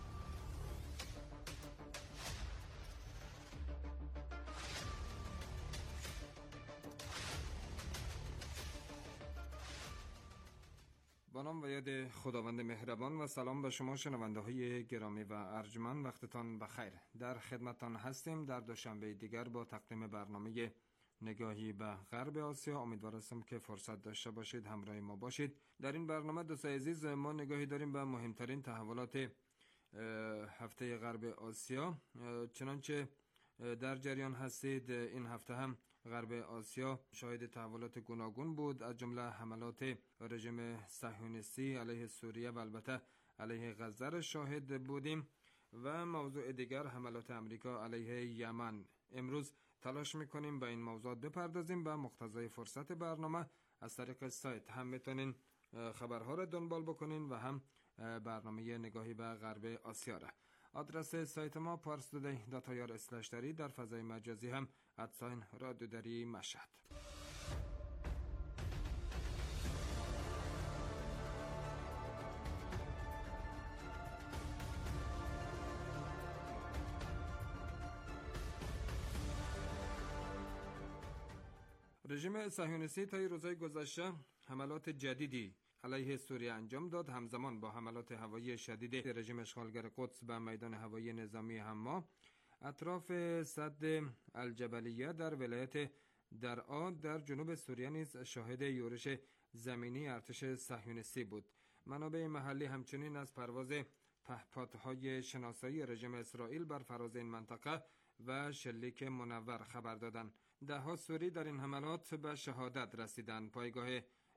با نام و یاد خداوند مهربان و سلام به شما شنونده های گرامی و ارجمند، وقتتان بخیر. در خدمتتان هستیم در دوشنبه دیگر با تقدیم برنامه نگاهی به غرب آسیا. امیدوار هستم که فرصت داشته باشید همراه ما باشید. در این برنامه دوستان عزیز ما نگاهی داریم به مهمترین تحولات هفته غرب آسیا. چنانچه در جریان هستید این هفته هم غرب آسیا شاهد تحولات گوناگون بود، از جمله حملات رژیم صهیونیستی علیه سوریه و البته علیه غزه را شاهد بودیم و موضوع دیگر حملات امریکا علیه یمن. امروز تلاش میکنیم به این موضوعات بپردازیم. به مقتضای فرصت برنامه از طریق سایت هم میتونین خبرها را دنبال بکنین و هم برنامه نگاهی به غرب آسیا را. آدرس سایت ما parstoday.ir/dari، در فضای مجازی هم @رادیودری مشهد. رژیم صهیونیستی طی روزهای گذشته حملات جدیدی علیه سوریه انجام داد، همزمان با حملات هوایی شدید رژیم اشغالگر قدس به میدان هوایی نظامی حما. اطراف سد الجبلیه در ولایت درعا در جنوب سوریه نیز شاهد یورش زمینی ارتش صهیونیستی بود. منابع محلی همچنین از پرواز پهپادهای شناسایی رژیم اسرائیل بر فراز این منطقه و شلیک منور خبر دادند. ده‌ها سوری در این حملات به شهادت رسیدند. پایگاه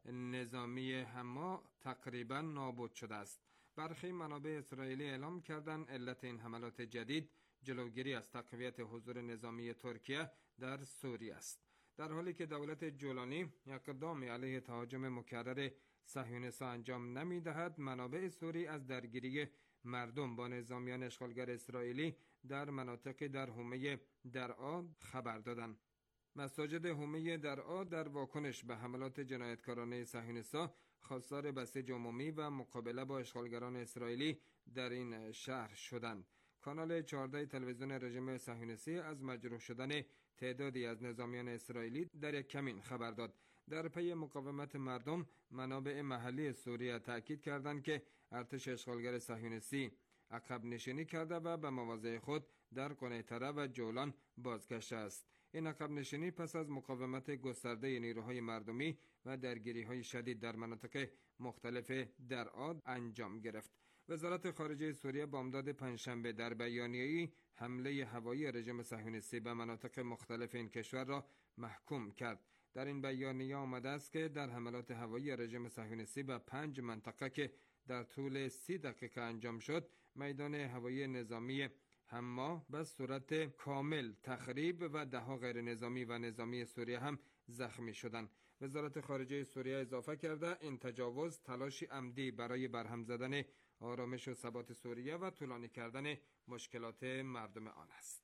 نظامی حما تقریبا نابود شده است. برخی منابع اسرائیلی اعلام کردند علت این حملات جدید جلوگیری از تقویت حضور نظامی ترکیه در سوریه است، در حالی که دولت جولانی اقدامی علیه تهاجم مکرر صهیونیست‌ها انجام نمی‌دهد. منابع سوری از درگیری مردم با نظامیان اشغالگر اسرائیلی در مناطق در حومه درعا خبر دادند. مساجد حومه درعا در واکنش به حملات جنایتکارانه صهیونیست‌ها خواستار بسیج عمومی و مقابله با اشغالگران اسرائیلی در این شهر شدند. کانال 14 تلویزیون رژیم صهیونیستی از مجروح شدن تعدادی از نظامیان اسرائیلی در یک کمین خبر داد. در پی مقاومت مردم، منابع محلی سوریه تأکید کردند که ارتش اشغالگر صهیونیستی عقب نشینی کرده و به مواضع خود در قنیطره و جولان بازگشته است. این عقب نشینی پس از مقاومت گسترده نیروهای مردمی و درگیری‌های شدید در مناطق مختلف درعا انجام گرفت. وزارت خارجه سوریه بامداد پنجشنبه در بیانیه‌ای حمله هوایی رژیم صهیونیستی به مناطق مختلف این کشور را محکوم کرد. در این بیانیه آمده است که در حملات هوایی رژیم صهیونیستی به 5 منطقه که در طول 30 دقیقه انجام شد، میدان هوایی نظامی حما به صورت کامل تخریب و ده‌ها غیر نظامی و نظامی سوریه هم زخمی شدند. وزارت خارجه سوریه اضافه کرده این تجاوز تلاشی عمدی برای برهم زدن آرامش و ثبات سوریه و طولانی کردن مشکلات مردم آن است.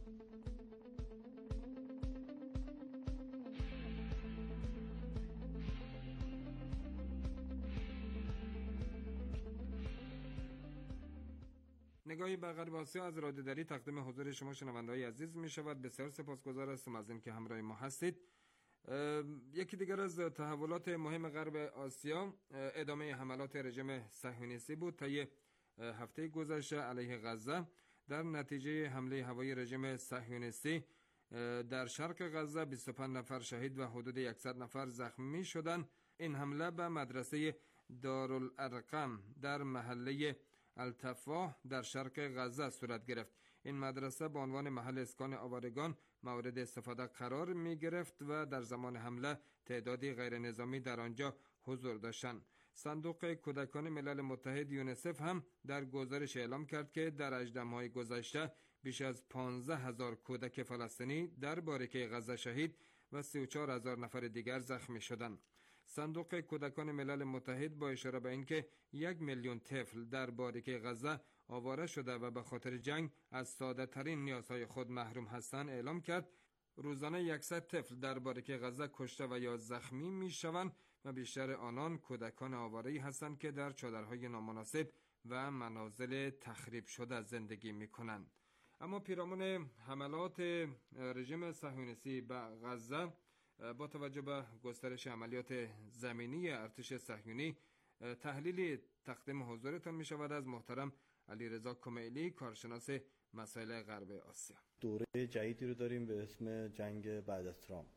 نگاهی به غرب آسیا از رادیودری تقدیم حضور شما شنونده‌های عزیز می شود. بسیار سپاسگزار هستم از اینکه همراه ما هستید. یکی دیگر از تحولات مهم غرب آسیا ادامه حملات رژیم صهیونیستی بود. طی هفته گذشته علیه غزه در نتیجه حمله هوایی رژیم صهیونیستی در شرق غزه 25 نفر شهید و حدود 100 نفر زخمی شدند. این حمله به مدرسه دارالارقم در محله التفاح در شرق غزه صورت گرفت. این مدرسه به عنوان محل اسکان آوارگان مورد استفاده قرار می گرفت و در زمان حمله تعدادی غیر نظامی در آنجا حضور داشتند. صندوق کودکان ملل متحد یونیسف هم در گزارش اعلام کرد که در 18 ماه گذشته بیش از 15,000 کودک فلسطینی در باریکه غزه شهید و 34,000 نفر دیگر زخمی شدند. صندوق کودکان ملل متحد با اشاره به اینکه 1 میلیون طفل در باریکه غزه آواره شده و به خاطر جنگ از ساده ترین نیازهای خود محروم هستند اعلام کرد روزانه 100 طفل در باریکه غزه کشته و یا زخمی می شوند و بیشتر آنان کودکان آواره‌ای هستند که در چادرهای نامناسب و منازل تخریب شده زندگی می کنند. اما پیرامون حملات رژیم صهیونیستی به غزه با توجه به گسترش عملیات زمینی ارتش صهیونی تحلیلی تقدیم حضورتان می شود از محترم علیرضا کمیلی، کارشناس مسائل غرب آسیا. دوره جدیدی رو داریم به اسم جنگ بعد از ترامپ.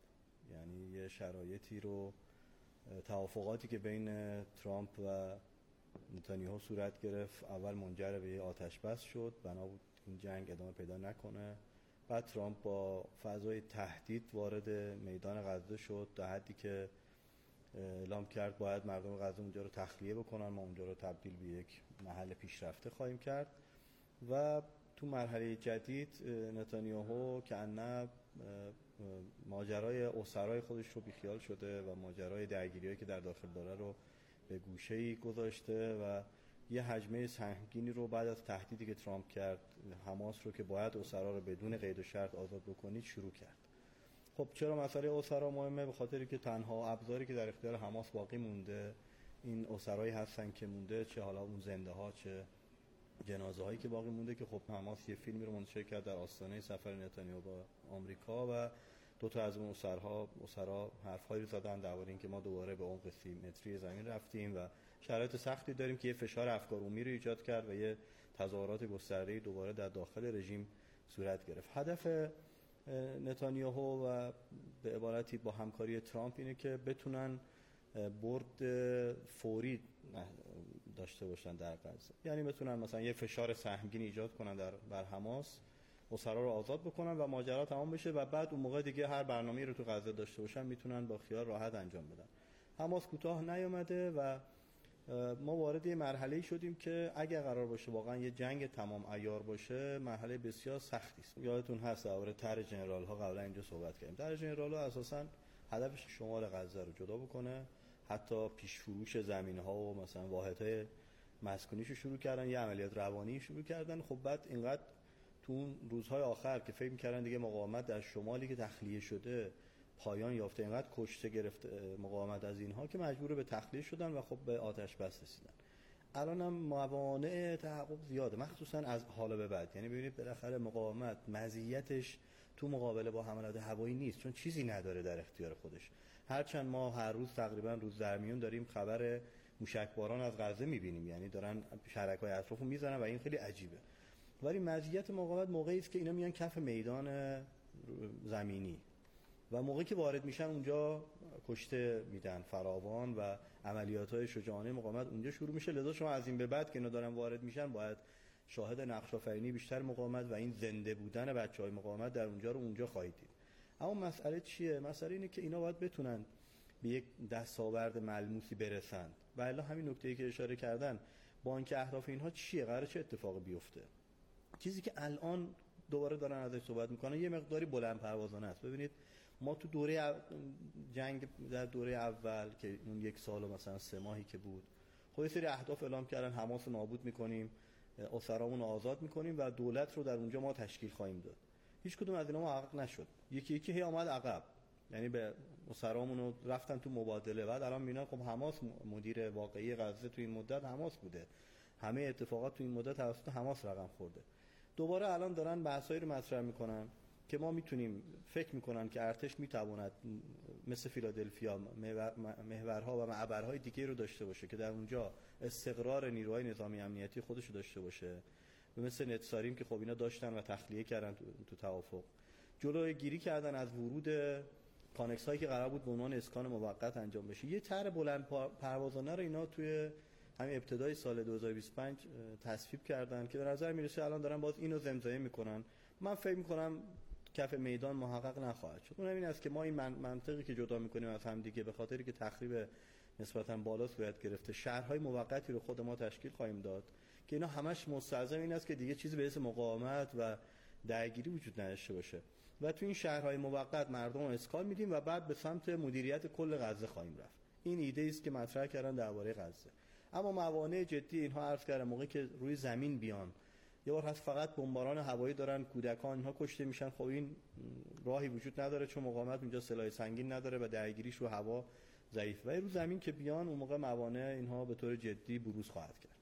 یعنی یه شرایطی رو، توافقاتی که بین ترامپ و نتانیاهو صورت گرفت اول منجر به یه آتش بس شد، بنا بود این جنگ ادامه پیدا نکنه. بعد ترامپ با فضای تهدید وارد میدان غزه شد تا حدی که اعلام کرد باید مردم غزه اونجا رو تخلیه بکنن، ما اونجا رو تبدیل به یک محل پیشرفته خواهیم کرد. و تو مرحله جدید نتانیاهو که انه ماجرای اسرای خودش رو بیخیال شده و ماجرای درگیری‌هایی که در داخل داره رو به گوشه‌ای گذاشته و یه حجمه سنگینی رو بعد از تهدیدی که ترامپ کرد حماس رو که باید اسرا رو بدون قید و شرط آزاد بکنید شروع کرد. خب چرا مسئله اسرا مهمه؟ به خاطری که تنها ابزاری که در اختیار حماس باقی مونده این اسرایی هستن که مونده، چه حالا اون زنده ها چه جنازه هایی که باقی مونده. که خب حماس یه فیلمی رو منتشر کرد در آستانه سفر نتانیاهو با آمریکا و دو تا از اون اسرا حرفایی رو زدن درباره اینکه ما دوباره به عمق 30 متری زمین رفتیم و شرایط سختی داریم که یه فشار افکارعمومی رو ایجاد کرد و یه تظاهرات گسترده‌ای دوباره در داخل رژیم صورت گرفت. هدف نتانیاهو و به عبارتی با همکاری ترامپ اینه که بتونن برد فوری داشته باشن در غزه، یعنی بتونن مثلا یه فشار سهمگین ایجاد کنن بر حماس، اسرا رو آزاد بکنن و ماجرا تمام بشه و بعد اون موقع دیگه هر برنامه‌ای رو تو غزه داشته باشن میتونن با خیال راحت انجام بدن. حماس کوتاه نیامده و ما وارد یه مرحله‌ای شدیم که اگه قرار باشه واقعا یه جنگ تمام عیار باشه مرحله بسیار سختی است. یادتون هست درباره طرح ژنرال ها قبلا اینجا صحبت کردیم. طرح ژنرال ها اساساً هدفش شمال غزه رو جدا بکنه، حتی پیش فروش زمین‌ها و مثلا واحدهای مسکونیشو شروع کردن، یه عملیات روانی شروع کردن. خب بعد اینقدر تو اون روزهای آخر که فکر می‌کردن دیگه مقاومت در شمالی که تخلیه شده پایان یافته، اینقدر کشته گرفته مقاومت از اینها که مجبور به تخلیه شدن و خب به آتش بس رسیدن. الان هم موانع تحقق زیاده، مخصوصا از حالا به بعد. یعنی ببینید بالاخره مقاومت مزیتش تو مقابله با حملات هوایی نیست، چون چیزی نداره در اختیار خودش. هرچند ما هر روز تقریبا روز در میون داریم خبر موشکباران از غزه می‌بینیم، یعنی دارن شرکای اطرافو میزنن و این خیلی عجیبه. ولی مزیت مقاومت موقعی است که اینا میان کف میدان زمینی و موقعی که وارد میشن اونجا کشته میدن فراوان و عملیات‌های شجاعانه مقاومت اونجا شروع میشه. لذا شما از این به بعد که اینا دارن وارد میشن باید شاهد نقش آفرینی بیشتر مقاومت و این زنده بودن بچهای مقاومت در اونجا رو اونجا خواهید دید. اما مسئله چیه؟ مسئله اینه که اینا باید بتونن به یک دستاورد ملموسی برسن. و الا همین نکته‌ای که اشاره کردن با اینکه اهداف اینها چیه، قراره چه اتفاقی بیفته. چیزی که الان دوباره دارن ازش صحبت میکنن یه مقداری بلند پروازانه است. ببینید ما تو دوره جنگ در دوره اول که اون 1 سال و مثلا 3 ماهی که بود، خب یه سری اهداف اعلام کردن، حماس رو نابود میکنیم، اسرامون رو آزاد میکنیم و دولت رو در اونجا ما تشکیل خواهیم داد. هیچ کدوم از اینا محقق نشد. یکی یکی هی آمد عقب، یعنی به اسرامون رو رفتن تو مبادله. بعد الان میبینن خب حماس مدیر واقعی غزه تو این مدت حماس بوده، همه اتفاقات تو این مدت توسط حماس رقم خورده. دوباره الان دارن بحثایی رو مطرح میکنن که ما میتونیم، فکر میکنن که ارتش میتواند مثل فیلادلفیا محورها و معبرهای دیگه رو داشته باشه که در اونجا استقرار نیروهای نظامی امنیتی خودش رو داشته باشه، مثل نتساریم که خب اینا داشتن و تخلیه کردن تو توافق. جلوگیری کردن از ورود کانکس هایی که قرار بود به عنوان اسکان موقت انجام بشه. یه طرح بلند پروازانه رو اینا توی همین ابتدای سال 2025 تصویب کردن که به نظر میرسه الان دارن باز اینو زمزمه میکنن. من فکر میکنم کف میدان محقق نخواهد شد. اون این است که ما این منطقی که جدا میکنیم از هم دیگه به خاطری که تخریب نسبتا بالا صورت گرفته، شهرهای موقتی رو خود ما تشکیل خواهیم داد که اینا همش مستلزم این است که دیگه چیزی به اسم مقاومت و درگیری وجود نداشته باشه و تو این شهرهای موقت مردم رو اسکان میدیم و بعد به سمت مدیریت کل غزه خواهیم رفت. این ایده است که مطرح کردن درباره غزه. اما موانع جدی اینها عرض کردم موقعی که روی زمین بیان، یه بار هست فقط بمباران هوایی دارن، کودکان اینها کشته میشن. خب این راهی وجود نداره چون مقاومت اونجا سلاح سنگین نداره و درگیریش رو هوا ضعیف. و رو زمین که بیان اون موقع موانع اینها به طور جدی بروز خواهد کرد.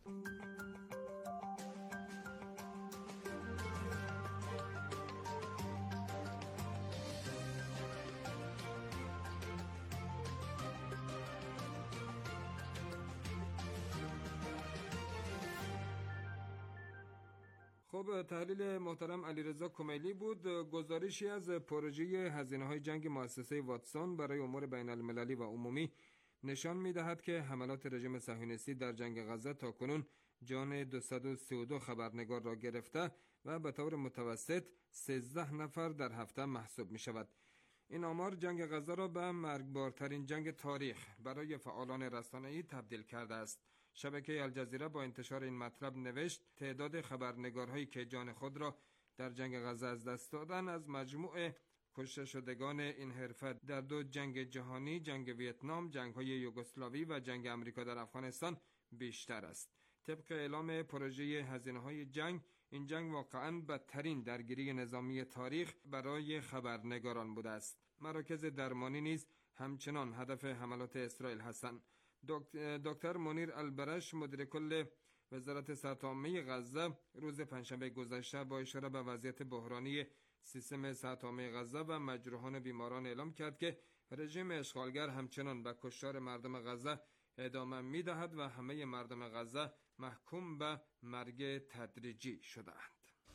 خب تحلیل محترم علیرضا کمیلی بود. گزارشی از پروژه هزینه‌های جنگ مؤسسه واتسون برای امور بین‌المللی و عمومی نشان می‌دهد که حملات رژیم صهیونیستی در جنگ غزه تاکنون جان 232 خبرنگار را گرفته و به طور متوسط 13 نفر در هفته محسوب می‌شود. این آمار جنگ غزه را به مرگبارترین جنگ تاریخ برای فعالان رسانه‌ای تبدیل کرده است. شبکه الجزیره با انتشار این مطلب نوشت تعداد خبرنگارهایی که جان خود را در جنگ غزه از دست دادند از مجموع کشته شدگان این حرفه در 2 جنگ جهانی، جنگ ویتنام، جنگ‌های یوگسلاوی و جنگ آمریکا در افغانستان بیشتر است. طبق اعلام پروژه هزینه‌های جنگ، این جنگ واقعاً بدترین درگیری نظامی تاریخ برای خبرنگاران بوده است. مراکز درمانی نیز همچنان هدف حملات اسرائیل هستند. دکتر منیر البرش مدیر کل وزارت صحت عامه غزه روز پنجشنبه گذشته با اشاره به وضعیت بحرانی سیستم صحت عامه غزه و مجروحان بیماران اعلام کرد که رژیم اشغالگر همچنان به کشتار مردم غزه ادامه می‌دهد و همه مردم غزه محکوم به مرگ تدریجی شده‌اند.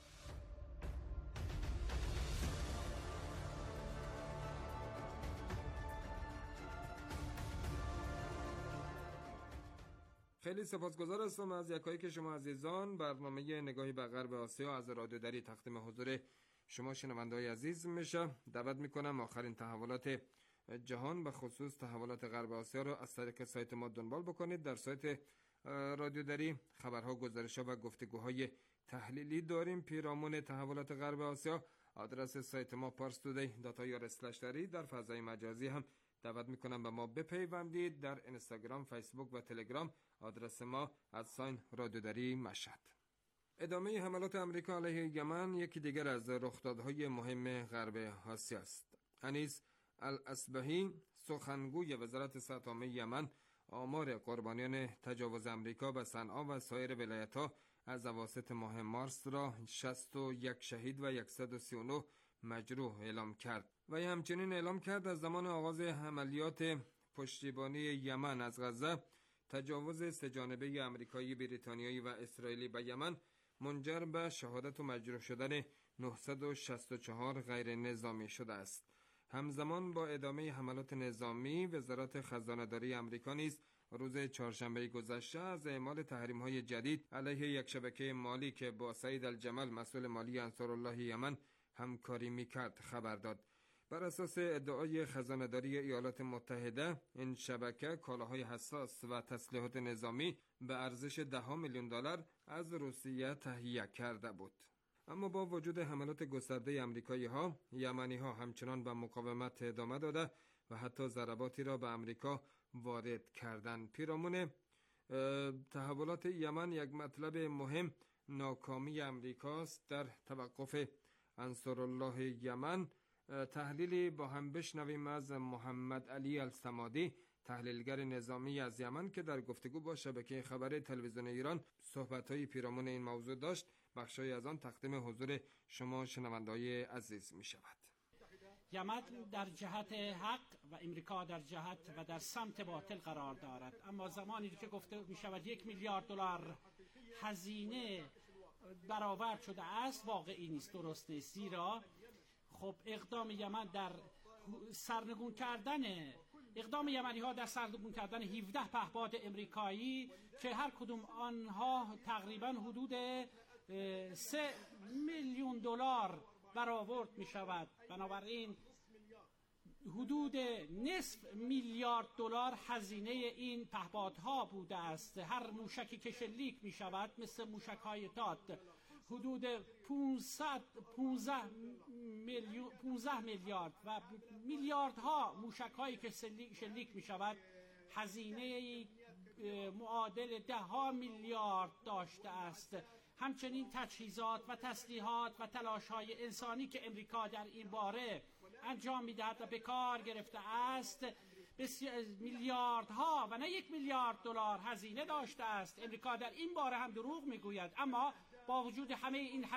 خیلی سپاسگزار هستم از یکایی که شما عزیزان برنامه نگاهی به غرب آسیا از رادیو دری تقدیم حضور شما شنونده‌های عزیز میشه. دعوت میکنم آخرین تحولات جهان به خصوص تحولات غرب آسیا رو از طریق سایت ما دنبال بکنید. در سایت رادیو دری خبرها، گزارش‌ها و گفتگوهای تحلیلی داریم پیرامون تحولات غرب آسیا. آدرس سایت ما parstoday.ir/dari. در فضای مجازی هم دعوت میکنم به ما بپیوندید. در اینستاگرام، فیسبوک و تلگرام آدرس ما رادیو دری مشهد. ادامه حملات آمریکا علیه یمن یکی دیگر از رخدادهای مهم غرب آسیا است. انیس الاصبحی سخنگوی وزارت صحت عامه یمن آمار قربانیان تجاوز آمریکا به صنعا و سایر ولایت‌ها از اواسط ماه مارس را 61 شهید و 139 مجروح اعلام کرد و همچنین اعلام کرد از زمان آغاز عملیات پشتیبانی یمن از غزه تجاوز سه‌جانبه آمریکایی، بریتانیایی و اسرائیلی به یمن منجر به شهادت و مجروح شدن 964 غیر نظامی شده است. همزمان با ادامه حملات نظامی، وزارت خزانه‌داری آمریکا نیز روز چهارشنبه گذشته از اعمال تحریم‌های جدید علیه یک شبکه مالی که با سعید الجمل مسئول مالی انصارالله یمن همکاری می‌کرد خبر داد. بر اساس ادعای خزانه‌داری ایالات متحده، این شبکه کالاهای حساس و تسلیحات نظامی به ارزش $10 میلیون از روسیه تهیه کرده بود. اما با وجود حملات گسترده آمریکایی‌ها، یمنی‌ها همچنان به مقاومت ادامه داده و حتی ضرباتی را به آمریکا وارد کردند. پیرامون تحولات یمن یک مطلب مهم ناکامی آمریکاست در توقف انصارالله یمن. تحلیلی با هم بشنویم از محمد علی الصمادی، تحلیلگر نظامی از یمن که در گفتگو با شبکه خبر تلویزیون ایران صحبت‌های پیرامون این موضوع داشت. بخشی از آن تقدیم حضور شما شنونده‌های عزیز می شود. یمن در جهت حق و امریکا در جهت و در سمت باطل قرار دارد، اما زمانی که گفته می شود $1 میلیارد هزینه برآورد شده است واقعی نیست، درست نیست. زیرا خب اقدام یمن در سرنگون کردن اقدام یمنی ها در سرنگون کردن 17 پهپاد امریکایی که هر کدوم آنها تقریبا حدود $3 میلیون برآورد می شود. بنابراین حدود $0.5 میلیارد هزینه این پهپادها بوده است. هر موشکی که شلیک می شود مثل موشک های تات حدود 15 میلیارد و میلیاردها موشک هایی که شلیک می شود هزینه معادل $10 میلیارد داشته است. همچنین تجهیزات و تسلیحات و تلاش های انسانی که امریکا در این باره انجام می دهد و به کار گرفته است میلیاردها و نه $1 میلیارد هزینه داشته است. امریکا در این باره هم دروغ می گوید، اما با وجود همه این